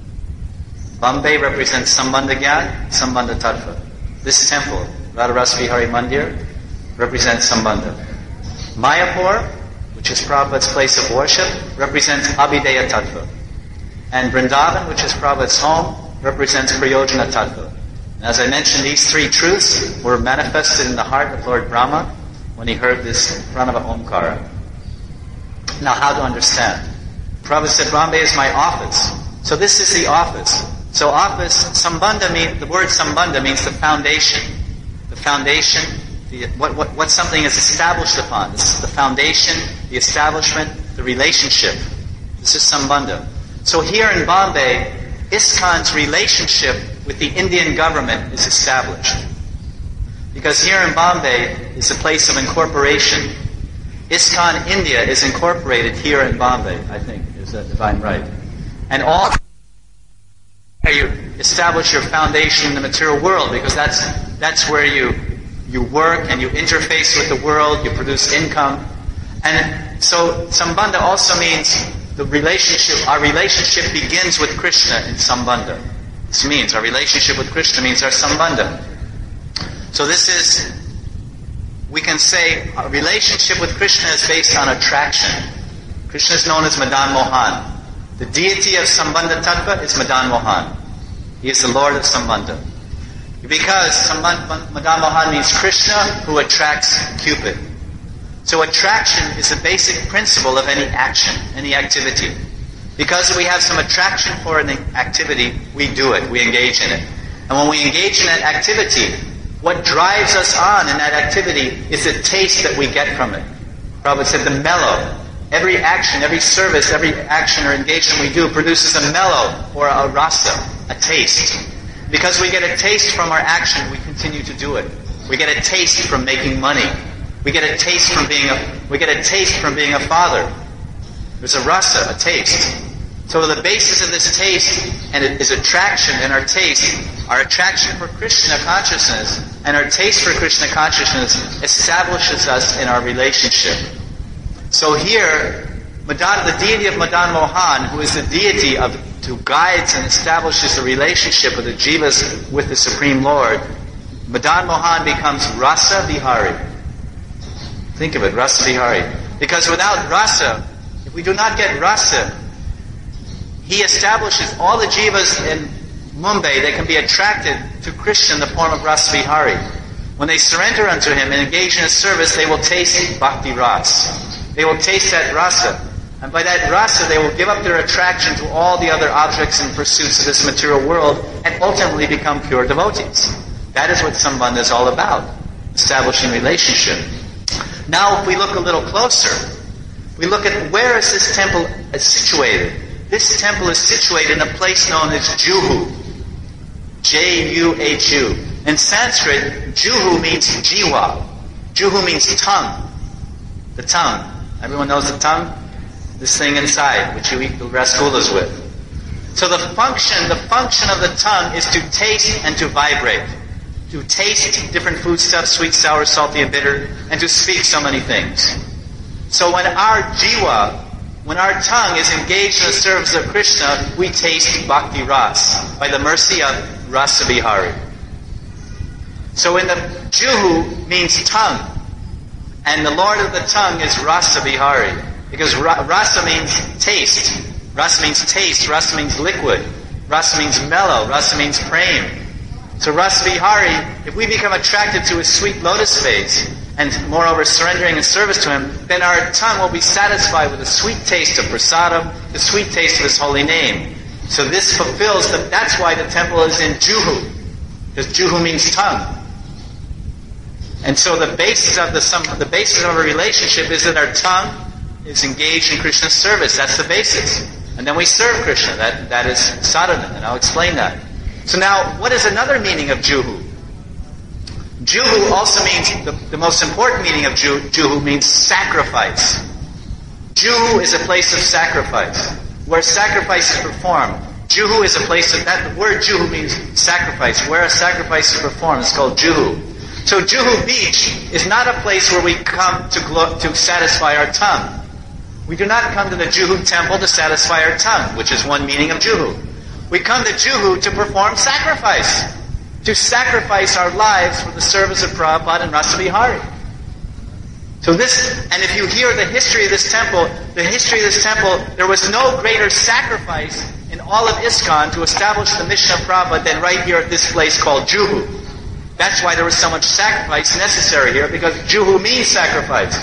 Bombay represents Sambandha Gyan, Sambandha Tattva. This temple, Radharasa Vihari Mandir, represents Sambandha. Mayapur, which is Prabhupada's place of worship, represents Abhideya Tattva. And Vrindavan, which is Prabhupada's home, represents Prayojana Tattva. And as I mentioned, these three truths were manifested in the heart of Lord Brahma when he heard this Pranava Omkara. Now, how to understand? Prabhupada said, Bombay is my office. So this is the office. So office, Sambandha means, the word Sambandha means the foundation. The foundation, the, what, what, what something is established upon. This is the foundation, the establishment, the relationship. This is Sambandha. So here in Bombay, ISKCON's relationship with the Indian government is established. Because here in Bombay is a place of incorporation. ISKCON India is incorporated here in Bombay, I think, is that if I'm right. And all you establish your foundation in the material world, because that's that's where you you work and you interface with the world, you produce income. And so Sambandha also means the relationship, our relationship begins with Krishna in Sambandha. This means our relationship with Krishna means our Sambandha. So this is, we can say, our relationship with Krishna is based on attraction. Krishna is known as Madan Mohan. The deity of Sambandha Tattva is Madan Mohan. He is the Lord of Sambandha. Because Madan Mohan means Krishna who attracts Cupid. So attraction is the basic principle of any action, any activity. Because we have some attraction for an activity, we do it, we engage in it. And when we engage in that activity, what drives us on in that activity is the taste that we get from it. Prabhupada said the mellow. Every action, every service, every action or engagement we do produces a mellow or a rasa, a taste. Because we get a taste from our action, we continue to do it. We get a taste from making money. We get a taste from being a, we get a taste from being a father. There's a rasa, a taste. So the basis of this taste and it is attraction, and our taste, our attraction for Krishna consciousness and our taste for Krishna consciousness establishes us in our relationship. So here, Madan, the deity of Madan Mohan, who is the deity of to guides and establishes a relationship with the jivas with the Supreme Lord, Madan Mohan becomes Rasa Vihari. Think of it, Rasa Vihari. Because without Rasa, if we do not get Rasa, he establishes all the jivas in Mumbai, they can be attracted to Krishna in the form of Rasa Vihari. When they surrender unto him and engage in his service, they will taste Bhakti Ras. They will taste that Rasa. And by that Rasa, they will give up their attraction to all the other objects and pursuits of this material world and ultimately become pure devotees. That is what Sambandha is all about, establishing relationship. Now, if we look a little closer, we look at where is this temple situated. This temple is situated in a place known as Juhu. J U H U. In Sanskrit, Juhu means jiva. Juhu means tongue. The tongue. Everyone knows the tongue? This thing inside, which you eat the rasgullas with. So the function, the function of the tongue is to taste and to vibrate. To taste different foodstuffs, sweet, sour, salty, and bitter, and to speak so many things. So when our jiva, when our tongue is engaged in the service of Krishna, we taste Bhakti Ras by the mercy of Rasa Vihari. So in the Juhu means tongue, and the Lord of the tongue is Rasa Vihari, because ra- Rasa means taste. Rasa means taste. Rasa means liquid. Rasa means mellow. Rasa means prem. So Rasa Vihari, if we become attracted to his sweet lotus face, and moreover surrendering in service to him, then our tongue will be satisfied with the sweet taste of prasadam, the sweet taste of his holy name. So this fulfills, the, that's why the temple is in Juhu, because Juhu means tongue. And so the basis of the some, the basis of a relationship is that our tongue is engaged in Krishna's service. That's the basis. And then we serve Krishna. That that is sadhana, and I'll explain that. So now, what is another meaning of Juhu? Juhu also means, the, the most important meaning of Juhu, Juhu means sacrifice. Juhu is a place of sacrifice, where sacrifice is performed. Juhu is a place of, that the word Juhu means sacrifice, where a sacrifice is performed. It's called Juhu. So Juhu Beach is not a place where we come to glo- to satisfy our tongue. We do not come to the Juhu temple to satisfy our tongue, which is one meaning of Juhu. We come to Juhu to perform sacrifice, to sacrifice our lives for the service of Prabhupada and Rasa Vihari. So this, and if you hear the history of this temple, the history of this temple, there was no greater sacrifice in all of ISKCON to establish the mission of Prabhupada than right here at this place called Juhu. That's why there was so much sacrifice necessary here, because Juhu means sacrifice.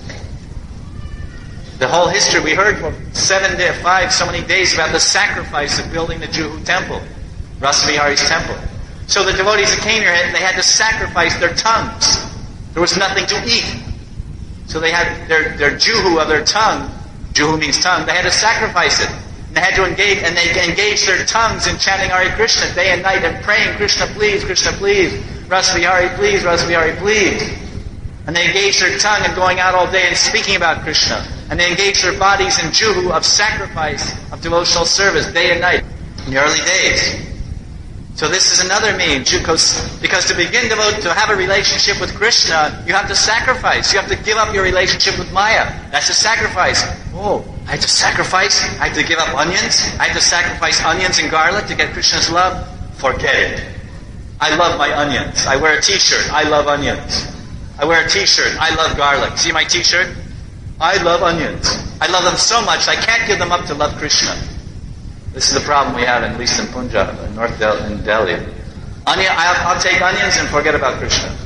The whole history, we heard for seven days, five, so many days about the sacrifice of building the Juhu temple, Rasa Vihari's temple. So the devotees that came here, they had to sacrifice their tongues. There was nothing to eat. So they had their, their Juhu of their tongue, Juhu means tongue, they had to sacrifice it. And they had to engage, and they engaged their tongues in chanting Hare Krishna day and night and praying, Krishna please, Krishna please, Rasa Vihari please, Rasa Vihari please. And they engaged their tongue in going out all day and speaking about Krishna. And they engaged their bodies in Juhu of sacrifice, of devotional service, day and night, in the early days. So this is another meaning, because, because to begin to, to have a relationship with Krishna, you have to sacrifice. You have to give up your relationship with Maya. That's a sacrifice. Oh, I have to sacrifice? I have to give up onions? I have to sacrifice onions and garlic to get Krishna's love? Forget it. I love my onions. I wear a t-shirt. I love onions. I wear a t-shirt. I love garlic. See my t-shirt? I love onions. I love them so much, I can't give them up to love Krishna. This is the problem we have, at least in Punjab, in North Del- in Delhi. Onion, I'll, I'll take onions and forget about Krishna.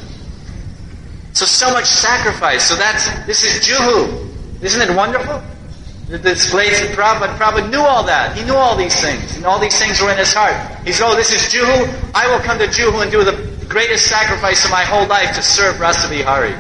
So, so much sacrifice. So that's, this is Juhu. Isn't it wonderful? This place of Prabhupada, Prabhupada knew all that. He knew all these things. And all these things were in his heart. He said, oh, this is Juhu. I will come to Juhu and do the greatest sacrifice of my whole life to serve Rasa Vihari.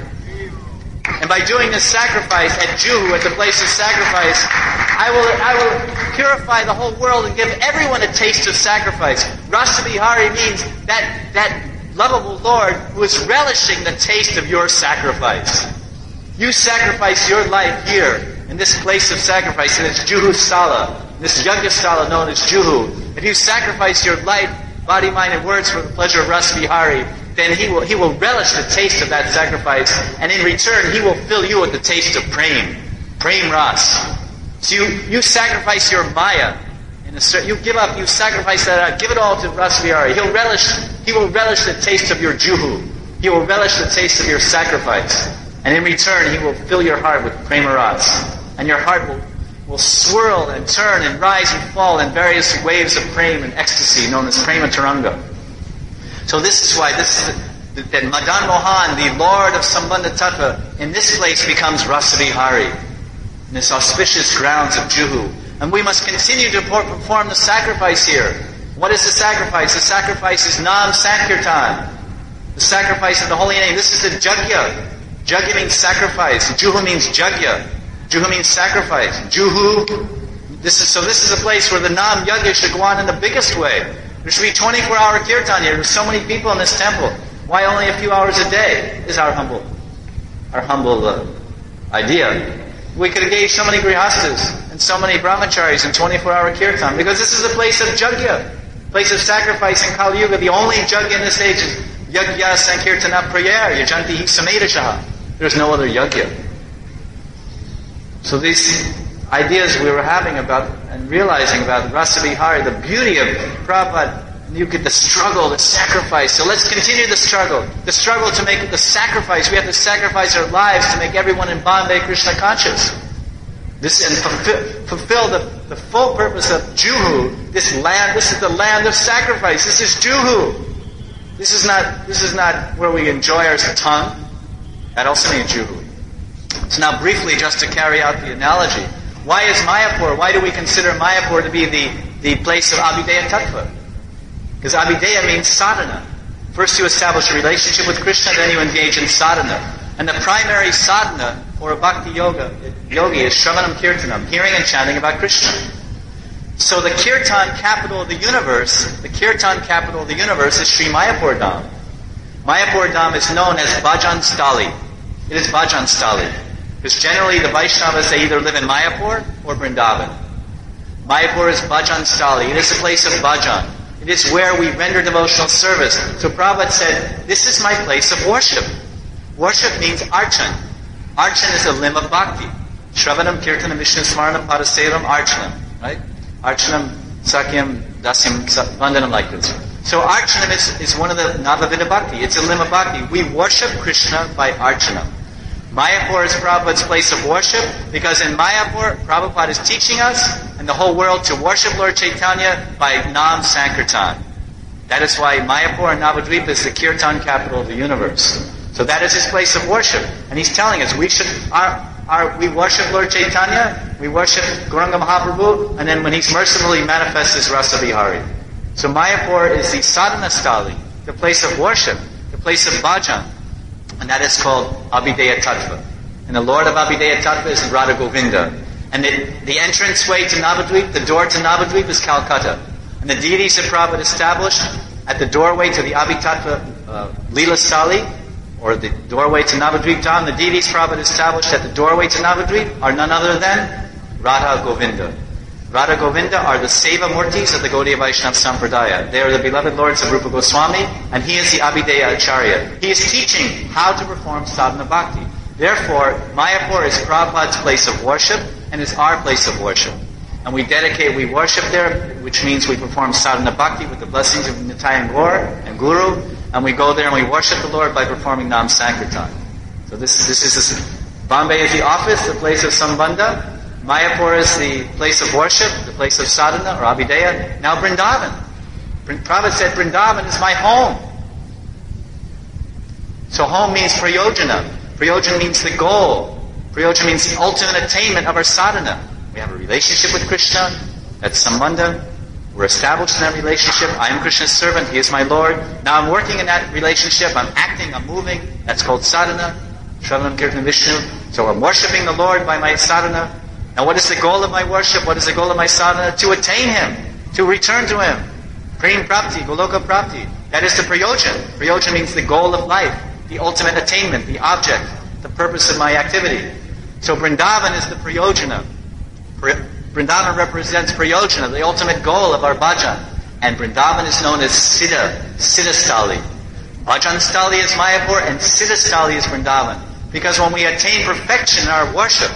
And by doing this sacrifice at Juhu, at the place of sacrifice, I will I will purify the whole world and give everyone a taste of sacrifice. Rasa Vihari means that, that lovable Lord who is relishing the taste of your sacrifice. You sacrifice your life here, in this place of sacrifice, in this Juhu Stala, this Yajna Stala known as Juhu. If you sacrifice your life, body, mind, and words for the pleasure of Rasa Vihari, then he will he will relish the taste of that sacrifice, and in return he will fill you with the taste of prem, prem ras. So you, you sacrifice your maya in You give up, you sacrifice that out, give it all to Rasabihari. He'll relish, he will relish the taste of your juhu. He will relish the taste of your sacrifice. And in return, he will fill your heart with prema ras. And your heart will, will swirl and turn and rise and fall in various waves of prema and ecstasy known as prema taranga. So this is why this is the, that Madan Mohan, the Lord of Sambandha Tattva, in this place becomes Rasabihari, in this auspicious grounds of Juhu. And we must continue to perform the sacrifice here. What is the sacrifice? The sacrifice is Nam Sankirtan, the sacrifice of the holy name. This is the Jagya. Jagya means sacrifice. Juhu means Jagya. Juhu means sacrifice. Juhu, this is, so this is a place where the Nam Yagya should go on in the biggest way. There should be twenty-four hour kirtan here. There's so many people in this temple. Why only a few hours a day is our humble, our humble uh, idea. We could have gave so many grihastas and so many brahmacharis in twenty-four hour kirtan, because this is a place of jagya, place of sacrifice in Kali Yuga. The only jagya in this age is yagya sankirtana prayer, yajanti samedashaha. There's no other yagya. So these ideas we were having about and realizing about Rasabihari, the beauty of Prabhupada, you get the struggle, the sacrifice. So let's continue the struggle. The struggle to make the sacrifice. We have to sacrifice our lives to make everyone in Bombay Krishna conscious. This and fulfill, fulfill the, the full purpose of Juhu. This land, this is the land of sacrifice. This is Juhu. This is not, this is not where we enjoy our tongue. That also means Juhu. So now briefly, just to carry out the analogy, why is Mayapur, why do we consider Mayapur to be the, the place of Abhideya Tattva? Because Abhideya means sadhana. First you establish a relationship with Krishna, then you engage in sadhana. And the primary sadhana for a bhakti yoga, yogi is Shravanam Kirtanam, hearing and chanting about Krishna. So the Kirtan capital of the universe, the Kirtan capital of the universe is Sri Mayapur Dham. Mayapur Dham is known as Bhajan Stali. It is Bhajan Stali. Because generally the Vaishnavas, they either live in Mayapur or Vrindavan. Mayapur is Bhajan Stali. It is a place of bhajan. It is where we render devotional service. So Prabhupada said, this is my place of worship. Worship means archan. Archan is a limb of bhakti. Shravanam, Kirtanam, Vishnu Smaranam, Padasevam, Archanam. Right? Archanam, Sakyam, Dasyam, Vandanam, like this. So Archanam is, is one of the Navavida Bhakti. It's a limb of bhakti. We worship Krishna by Archanam. Mayapur is Prabhupada's place of worship, because in Mayapur, Prabhupada is teaching us and the whole world to worship Lord Chaitanya by Nam Sankirtan. That is why Mayapur and Navadvipa is the Kirtan capital of the universe. So that is his place of worship. And he's telling us we should, our, our, we worship Lord Chaitanya, we worship Gauranga Mahaprabhu, and then when he's mercifully manifests as Rasabihari. So Mayapur is the sadhana stali, the place of worship, the place of bhajan. And that is called Abhideya Tattva. And the Lord of Abhideya Tattva is Radha Govinda. And the, the entrance way to Navadvip, the door to Navadvip is Calcutta. And the deities that Prabhupada established at the doorway to the Abhitattva uh, Leela Stali, or the doorway to Navadvip Dham, the deities Prabhupada established at the doorway to Navadvip are none other than Radha Govinda. Radha Govinda are the Seva Murtis of the Gaudiya Vaishnava Sampradaya. They are the beloved lords of Rupa Goswami, and he is the Abhideya Acharya. He is teaching how to perform sadhana bhakti. Therefore, Mayapur is Prabhupada's place of worship, and is our place of worship. And we dedicate, we worship there, which means we perform sadhana bhakti with the blessings of Nitai and Gaur and Guru, and we go there and we worship the Lord by performing Nam Sankirtan. So this, this is, this, Bombay is the office, the place of Sambandha. Mayapur is the place of worship, the place of sadhana or Abhideya. Now Vrindavan. Prabhupada said Vrindavan is my home. So home means prayojana. Prayojana means the goal. Prayojana means the ultimate attainment of our sadhana. We have a relationship with Krishna. That's Sambandha. We're established in that relationship. I am Krishna's servant. He is my Lord. Now I'm working in that relationship. I'm acting. I'm moving. That's called sadhana. Shravanam Kirtan Vishnu. So I'm worshipping the Lord by my sadhana. Now what is the goal of my worship? What is the goal of my sadhana? To attain Him. To return to Him. Prem Prapti, Goloka Prapti. That is the Prayojan. Prayojan means the goal of life. The ultimate attainment. The object. The purpose of my activity. So Vrindavan is the Prayojana. Vrindavan represents Prayojana, the ultimate goal of our bhajan. And Vrindavan is known as Siddha. Siddha Stali. Bhajan Stali is Mayapur and Siddha Stali is Vrindavan. Because when we attain perfection in our worship,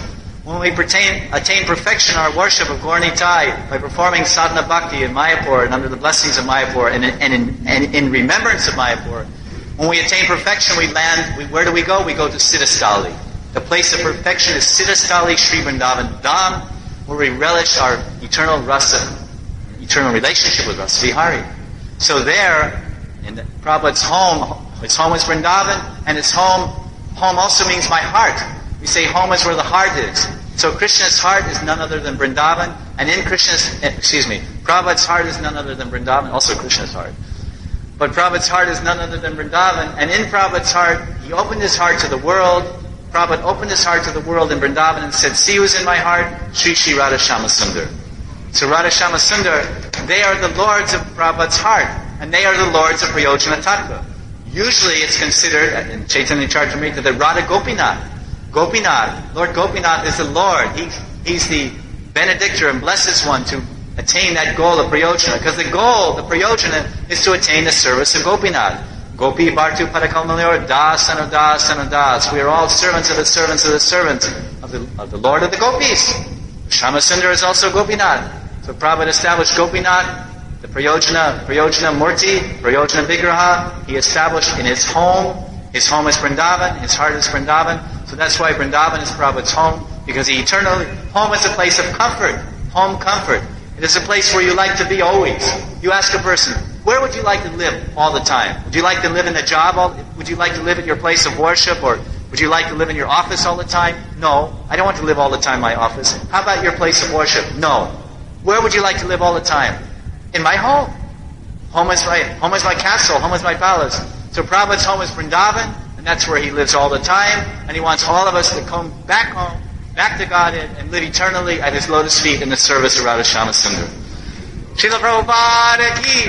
When we pertain, attain perfection in our worship of Gaur Nitai by performing sadhana bhakti in Mayapur and under the blessings of Mayapur and in, and in, and in remembrance of Mayapur, when we attain perfection, we land, we, where do we go? We go to Siddhastali. The place of perfection is Siddhastali, Sri Vrindavan Dham, where we relish our eternal rasa, eternal relationship with Rasa Vihari. So there, in the, Prabhupada's home, his home is Vrindavan, and his home, home also means my heart. We say home is where the heart is. So Krishna's heart is none other than Vrindavan, and in Krishna's, excuse me, Prabhupada's heart is none other than Vrindavan, also Krishna's heart. But Prabhupada's heart is none other than Vrindavan, and in Prabhupada's heart, he opened his heart to the world. Prabhupada opened his heart to the world in Vrindavan and said, see who's in my heart? Shri Shri Radha Shama Sundar. So Radha Shama Sundar, they are the lords of Prabhupada's heart, and they are the lords of Prayojana Tattva. Usually it's considered, in Chaitanya Charitamrita, that Radha Gopinath, Gopinath, Lord Gopinath is the Lord. He, he's the benedictor and blessed one to attain that goal of Prayojana. Because the goal, the Prayojana, is to attain the service of Gopinath. Gopi Bhartu Padakal Malyor, Das and Das and Das. We are all servants of the servants of the servants of the, of the Lord of the Gopis. Shama Sundar is also Gopinath. So Prabhupada established Gopinath, the Prayojana, Prayojana Murti, Prayojana Vigraha. He established in his home. His home is Vrindavan, his heart is Vrindavan. So that's why Vrindavan is Prabhupada's home, because he eternally, home is a place of comfort, home comfort. It is a place where you like to be always. You ask a person, where would you like to live all the time? Would you like to live in a job? All, would you like to live at your place of worship? Or would you like to live in your office all the time? No. I don't want to live all the time in my office. How about your place of worship? No. Where would you like to live all the time? In my home. Home is my, home is my castle. Home is my palace. So Prabhupada's home is Vrindavan, and that's where he lives all the time. And he wants all of us to come back home, back to Godhead, and live eternally at his lotus feet in the service of Radha Shama Sundar. Srila Prabhupada ki.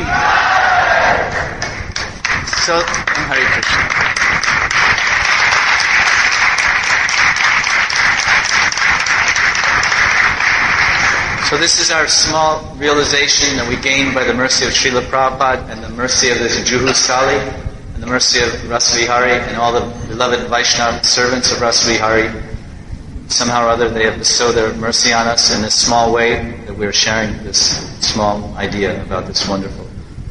So, Hare Krishna. So this is our small realization that we gained by the mercy of Srila Prabhupada and the mercy of the Juhu Sali and the mercy of Rasa Vihari and all the beloved Vaishnava servants of Rasa Vihari. Somehow or other they have bestowed their mercy on us in this small way that we're sharing this small idea about this wonderful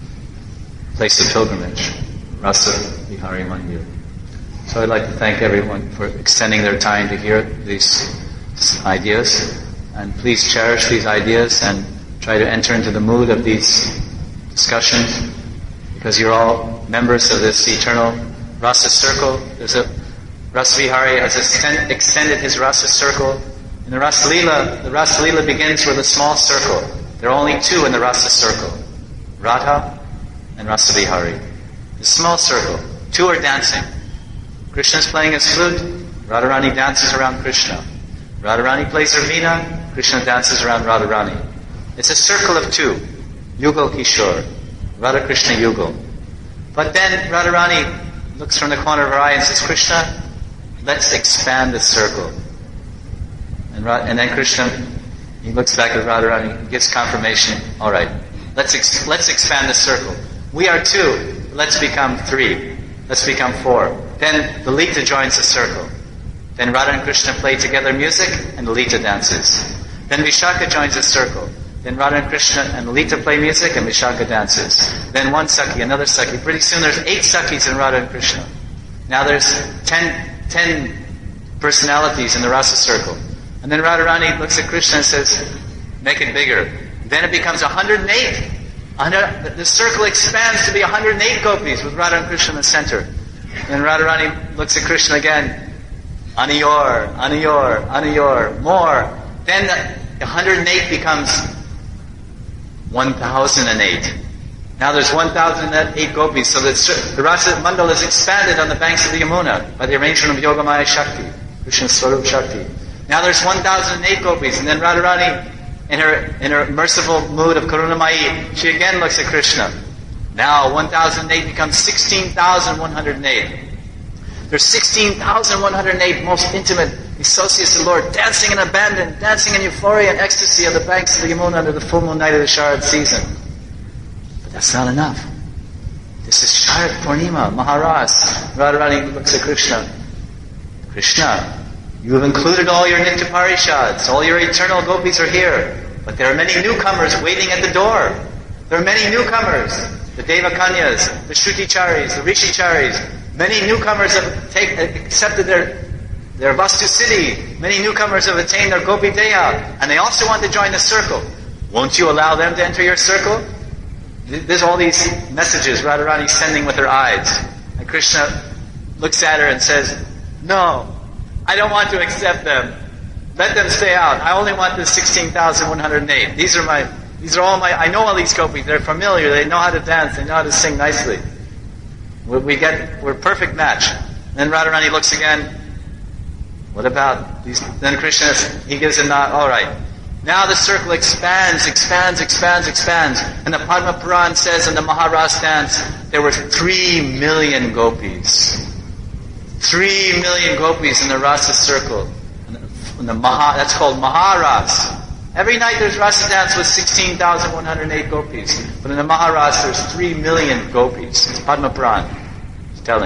place of pilgrimage, Rasa Vihari Mandir. So I'd like to thank everyone for extending their time to hear these ideas, and please cherish these ideas and try to enter into the mood of these discussions, because you're all members of this eternal Rasa circle. There's a Rasa Vihari has extended his Rasa circle. In the Rasa Leela, the Rasa Leela begins with a small circle. There are only two in the Rasa circle, Radha and Rasa Vihari. The small circle, two are dancing. Krishna is playing his flute, Radharani dances around Krishna. Radharani plays her veena, Krishna dances around Radharani. It's a circle of two, Yugal Kishore, Radha Krishna Yugal. But then Radharani looks from the corner of her eye and says, Krishna, let's expand the circle. And, Ra- and then Krishna, he looks back at Radharani, gives confirmation. All right, let's ex- let's expand the circle. We are two. Let's become three. Let's become four. Then the Lita joins the circle. Then Radha and Krishna play together music, and the Lita dances. Then Vishaka joins the circle. Then Radha and Krishna and Lita play music, and Vishaka dances. Then one Sakhi, another Sakhi. Pretty soon there's eight Sakhis in Radha and Krishna. Now there's ten, ten personalities in the Rasa circle. And then Radharani looks at Krishna and says, make it bigger. Then it becomes one hundred eight. The circle expands to be one hundred eight gopis with Radha and Krishna in the center. And Radharani looks at Krishna again. Aniyor, Aniyor, Aniyor, more. Then the one hundred eight becomes one thousand eight. Now there's one thousand eight gopis, so that the Rasa Mandal is expanded on the banks of the Yamuna by the arrangement of Yogamaya Shakti, Krishna Swarup Shakti. Now there's one thousand eight gopis, and then Radharani, in her in her merciful mood of Karunamayi, she again looks at Krishna. Now one thousand eight becomes sixteen thousand one hundred eight. There's sixteen thousand one hundred eight most intimate associates of the Lord, dancing in abandon, dancing in euphoria and ecstasy on the banks of the Yamuna under the full moon night of the Sharad season. But that's not enough. This is Sharad Purnima, Maharas. Radharani looks at Krishna. Krishna, You have included all your Nitya Parishads. All your eternal gopis are here. But there are many newcomers waiting at the door. There are many newcomers. The Devakanyas, the Shruticharis, the Rishicharis. Many newcomers have take, accepted their, their Vastu Siddhi. Many newcomers have attained their Gopi Deha. And they also want to join the circle. Won't you allow them to enter your circle? There's all these messages Radharani is sending with her eyes. And Krishna looks at her and says, no, I don't want to accept them. Let them stay out. I only want the sixteen thousand one hundred eight. These are my, these are all my, I know all these gopis. They're familiar. They know how to dance. They know how to sing nicely. We, we get, we're a perfect match. Then Radharani looks again. What about these? Then Krishna, he gives a nod. All right. Now the circle expands, expands, expands, expands. And the Padma Puran says in the Maharas dance, there were three million gopis. Three million gopis in the Rasa circle. In the Maha, that's called Maharas. Every night there's Rasa dance with sixteen thousand one hundred eight gopis. But in the Maharas there's three million gopis. It's Padma Puran. It's telling.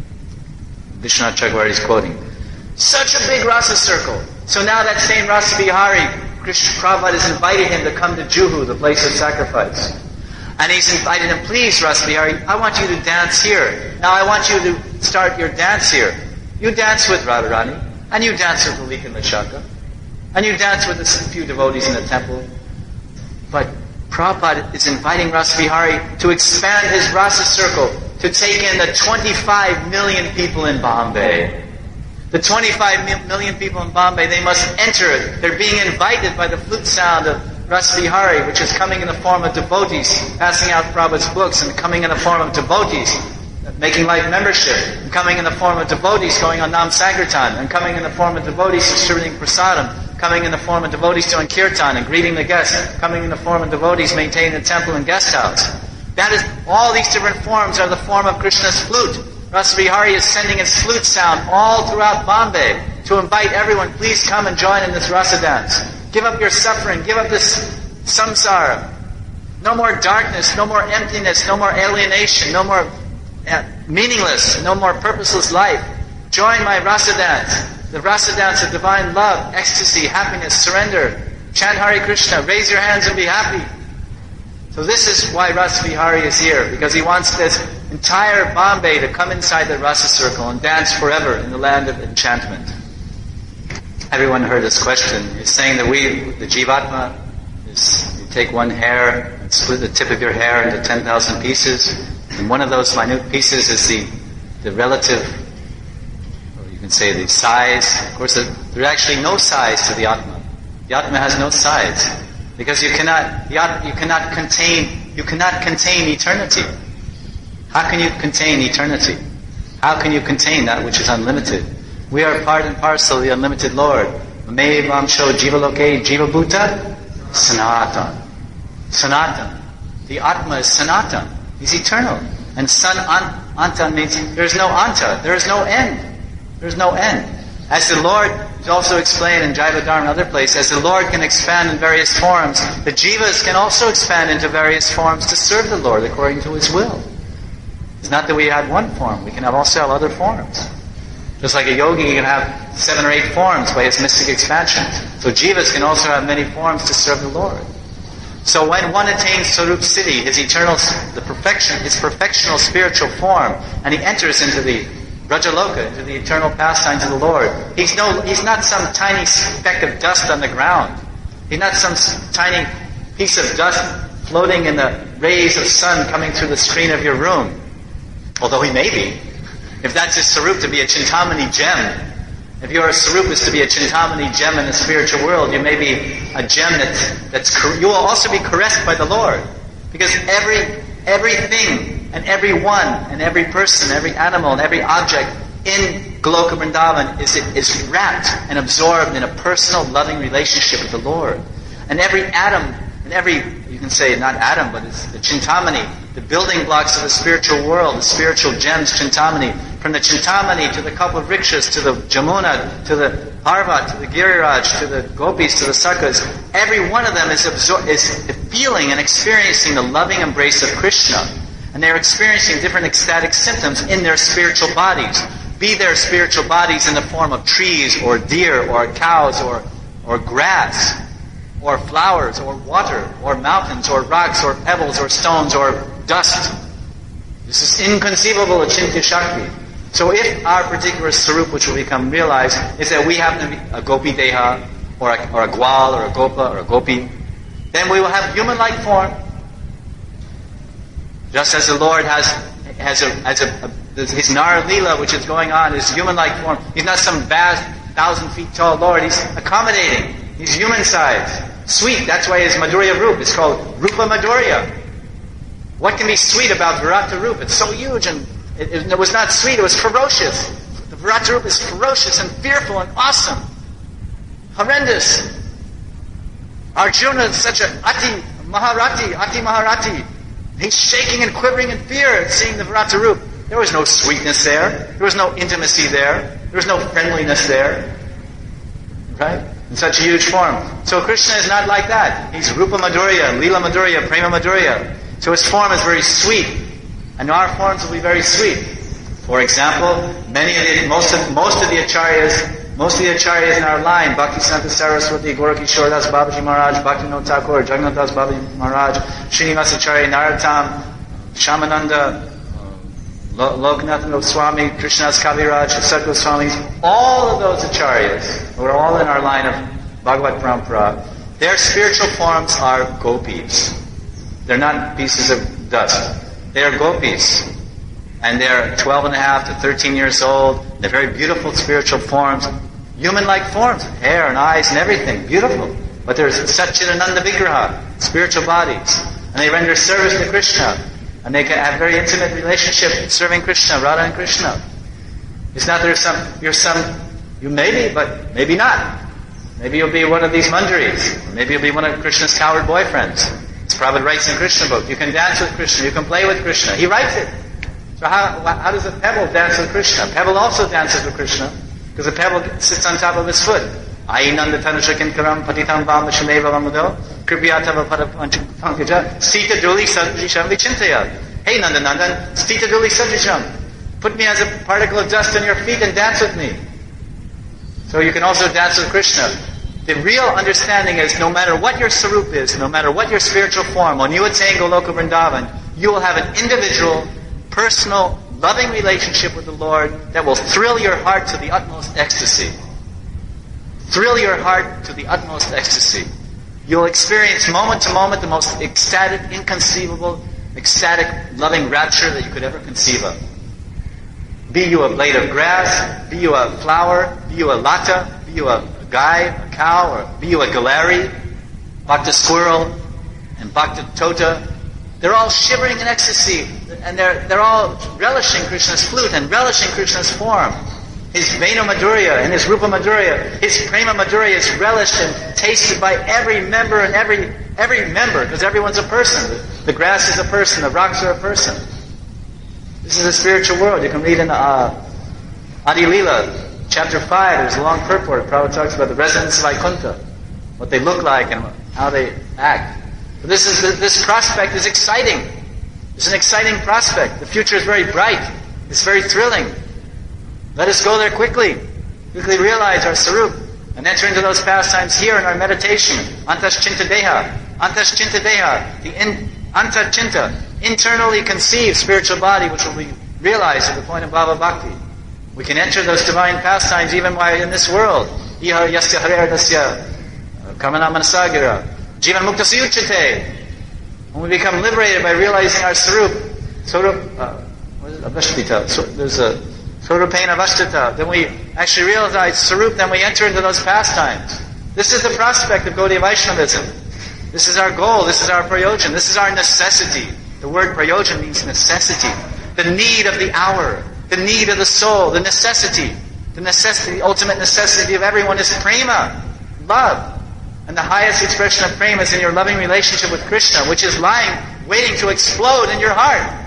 Vishwanath Chakravarti is quoting. Such a big Rasa circle. So now that same Rasa Vihari, Krishna Prabhupada has invited him to come to Juhu, the place of sacrifice. And he's invited him, please Rasa Vihari, I want you to dance here. Now I want you to start your dance here. You dance with Radharani, and you dance with Lalika and Vishaka, and you dance with a few devotees in the temple. But Prabhupada is inviting Rasa Vihari to expand his Rasa circle, to take in the twenty-five million people in Bombay. The twenty-five million people in Bombay, they must enter it. They're being invited by the flute sound of Rasa Vihari, which is coming in the form of devotees, passing out Prabhupada's books, and coming in the form of devotees, making life membership, and coming in the form of devotees going on Nam Sankirtan, and coming in the form of devotees distributing prasadam, coming in the form of devotees doing kirtan and greeting the guests, coming in the form of devotees maintaining the temple and guest house. That is, all these different forms are the form of Krishna's flute. Rasa Vihari is sending its flute sound all throughout Bombay to invite everyone, please come and join in this Rasa dance. Give up your suffering, give up this samsara. No more darkness, no more emptiness, no more alienation, no more uh, meaningless, no more purposeless life. Join my Rasa dance. The Rasa dance of divine love, ecstasy, happiness, surrender. Chant Hare Krishna, raise your hands and be happy. So this is why Rasa Vihari is here, because he wants this entire Bombay to come inside the Rasa circle and dance forever in the land of enchantment. Everyone heard this question. It's saying that we, the Jivatma, is, you take one hair and split the tip of your hair into ten thousand pieces, and one of those minute pieces is the, the relative, or you can say the size. Of course, there's actually no size to the Atma. The Atma has no size, because you cannot, the Atma, you cannot contain, you cannot contain eternity. How can you contain eternity? How can you contain that which is unlimited? We are part and parcel of the unlimited Lord. Mame Vamsho Jivaloke Jivabhuta Sanatan. Sanatan. The Atma is Sanatan. He's eternal. And San Anta means there is no Anta. There is no end. There is no end. As the Lord is also explained in Jivadharma and other places, as the Lord can expand in various forms, the Jivas can also expand into various forms to serve the Lord according to His will. It's not that we have one form. We can have also have other forms. Just like a yogi can have seven or eight forms by his mystic expansions. So jivas can also have many forms to serve the Lord. So when one attains Sarup Siddhi, his eternal, the perfection, his perfectional spiritual form, and he enters into the Brajaloka, into the eternal pastimes of the Lord, he's no, he's not some tiny speck of dust on the ground. He's not some tiny piece of dust floating in the rays of sun coming through the screen of your room. Although he may be. If that's his Sarup, to be a Chintamani gem. If your Sarup is to be a Chintamani gem in the spiritual world, you may be a gem that's, that's, you will also be caressed by the Lord. Because every, everything and everyone and every person, every animal and every object in Goloka Vrindavan is, is wrapped and absorbed in a personal loving relationship with the Lord. And every atom and every, you can say not atom, but it's the Chintamani, the building blocks of the spiritual world, the spiritual gems, Chintamani, from the Chintamani to the Kalpavrikshas, to the Jamuna, to the Parvat, to the Giriraj, to the Gopis, to the Sakas, every one of them is, absor- is feeling and experiencing the loving embrace of Krishna. And they're experiencing different ecstatic symptoms in their spiritual bodies. be their spiritual bodies in the form of trees or deer or cows or, or grass or flowers or water or mountains or rocks or pebbles or stones or dust. This is inconceivable, Achintya Shakti. So if our particular Sarup, which will become realized, is that we happen to be a Gopi Deha or a, or a Gwal or a Gopa or a Gopi, then we will have human-like form. Just as the Lord has has a, has a, a his Nara Leela, which is going on, is human-like form. He's not some vast, thousand feet tall Lord. He's accommodating. He's human-sized. Sweet. That's why his Madhurya Rup is called Rupa Madhurya. What can be sweet about Virata Rup? It's so huge, and it, it, it was not sweet. It was ferocious. The Virata Rup is ferocious and fearful and awesome, horrendous. Arjuna is such a Ati Maharati, Ati Maharati. He's shaking and quivering in fear at seeing the Virata Rup. There was no sweetness there. There was no intimacy there. There was no friendliness there. Right? In such a huge form. So Krishna is not like that. He's Rupa Madhurya, Leela Madhurya, Prema Madhurya. So his form is very sweet. And our forms will be very sweet. For example, many of the, most of, most of the acharyas, most of the acharyas in our line, Bhaktisiddhanta Saraswati, Gorakishore Das Babaji Maharaj, Bhaktivinoda Thakur, Jagannath Das Babaji Maharaj, Srinivas Acharya Narottam, Shamananda, Lokanath Goswami, Krishnadas Kaviraj, Sat Goswamis, all of those acharyas, who are all in our line of Bhagavad Parampara, their spiritual forms are gopis. They're not pieces of dust. They are gopis. And they're twelve and a half to thirteen years old. They're very beautiful spiritual forms. Human-like forms, hair and eyes and everything, beautiful. But there's Satchidananda Vigraha, spiritual bodies. And they render service to Krishna. And they can have very intimate relationship serving Krishna, Radha and Krishna. It's not there's some, you're some, you may be, but maybe not. Maybe you'll be one of these manjaris. Or maybe you'll be one of Krishna's coward boyfriends. It's Prabhupada writes in Krishna book, you can dance with Krishna, you can play with Krishna. He writes it. So how, how does a pebble dance with Krishna? A pebble also dances with Krishna, because a pebble sits on top of his foot. Ainanda tanushakin karam patitam vam shameva vamudo kripyatava parapankaja sita duli sadrisham vichintaya. Hey Nandanandan, sita duli sadrisham. Put me as a particle of dust on your feet and dance with me. So you can also dance with Krishna. The real understanding is no matter what your sarup is, no matter what your spiritual form, when you attain Goloka Vrindavan, you will have an individual, personal, loving relationship with the Lord that will thrill your heart to the utmost ecstasy. Thrill your heart to the utmost ecstasy. You'll experience moment to moment the most ecstatic, inconceivable, ecstatic, loving rapture that you could ever conceive of. Be you a blade of grass, be you a flower, be you a lata, be you a guy, a cow, or be you a galari, bhakta squirrel, and bhakta tota. They're all shivering in ecstasy, and they're they're all relishing Krishna's flute and relishing Krishna's form. His Venu Madhurya and his Rupa Madhurya, his Prema Madhurya is relished and tasted by every member and every every member, because everyone's a person. The, the grass is a person, the rocks are a person. This is a spiritual world. You can read in uh, Adi Leela, chapter five, there's a long purport. Prabhupada talks about the residents of Vaikuntha, what they look like and how they act. But this is this prospect is exciting. It's an exciting prospect. The future is very bright. It's very thrilling. Let us go there quickly. Quickly realize our sarup and enter into those pastimes here in our meditation. Antas Chinta Deha. Antas Chinta Deha. The in, Anta Chinta. Internally conceived spiritual body which will be realized at the point of Bhava Bhakti. We can enter those divine pastimes even while in this world. Iha Yasya Harer Dasya. Kamana Manasagira. Jivan Mukta Suyuchate. When we become liberated by realizing our sarup, sarup, uh, what is it? Avashtita. So, there's a Sarupena Avashtita. Then we actually realize sarup, then we enter into those pastimes. This is the prospect of Gaudiya Vaishnavism. This is our goal. This is our prayojan. This is our necessity. The word prayojan means necessity. The need of the hour. The need of the soul. The necessity. The necessity, the ultimate necessity of everyone is prema. Love. And the highest expression of prema is in your loving relationship with Krishna, which is lying, waiting to explode in your heart.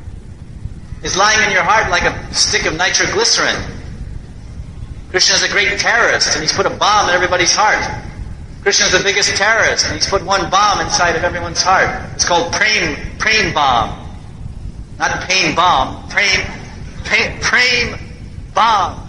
Is lying in your heart like a stick of nitroglycerin. Krishna is a great terrorist, and he's put a bomb in everybody's heart. Krishna is the biggest terrorist, and he's put one bomb inside of everyone's heart. It's called prem, prem bomb. Not pain bomb. Prem, prem, prem bomb.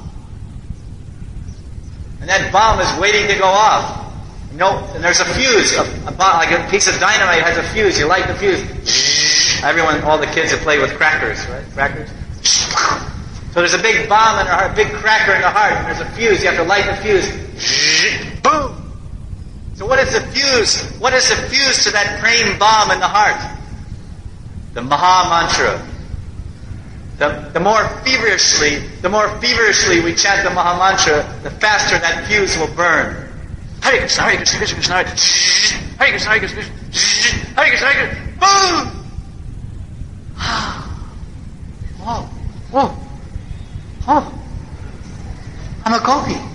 And that bomb is waiting to go off. You know, and there's a fuse, a, a bomb, like a piece of dynamite has a fuse. You light the fuse. Everyone, all the kids have played with crackers, right? Crackers. So there's a big bomb in the heart, a big cracker in the heart, and there's a fuse. You have to light the fuse. Boom! So what is the fuse? What is the fuse to that praying bomb in the heart? The Maha Mantra. The, the more feverishly, the more feverishly we chant the Maha Mantra, the faster that fuse will burn. Hare Krishna, Hare Krishna, Krishna Krishna, Hare Krishna, Hare Krishna, Hare Krishna, Hare Krishna, Hare Krishna, boom! Oh, oh, oh! I'm a gopi.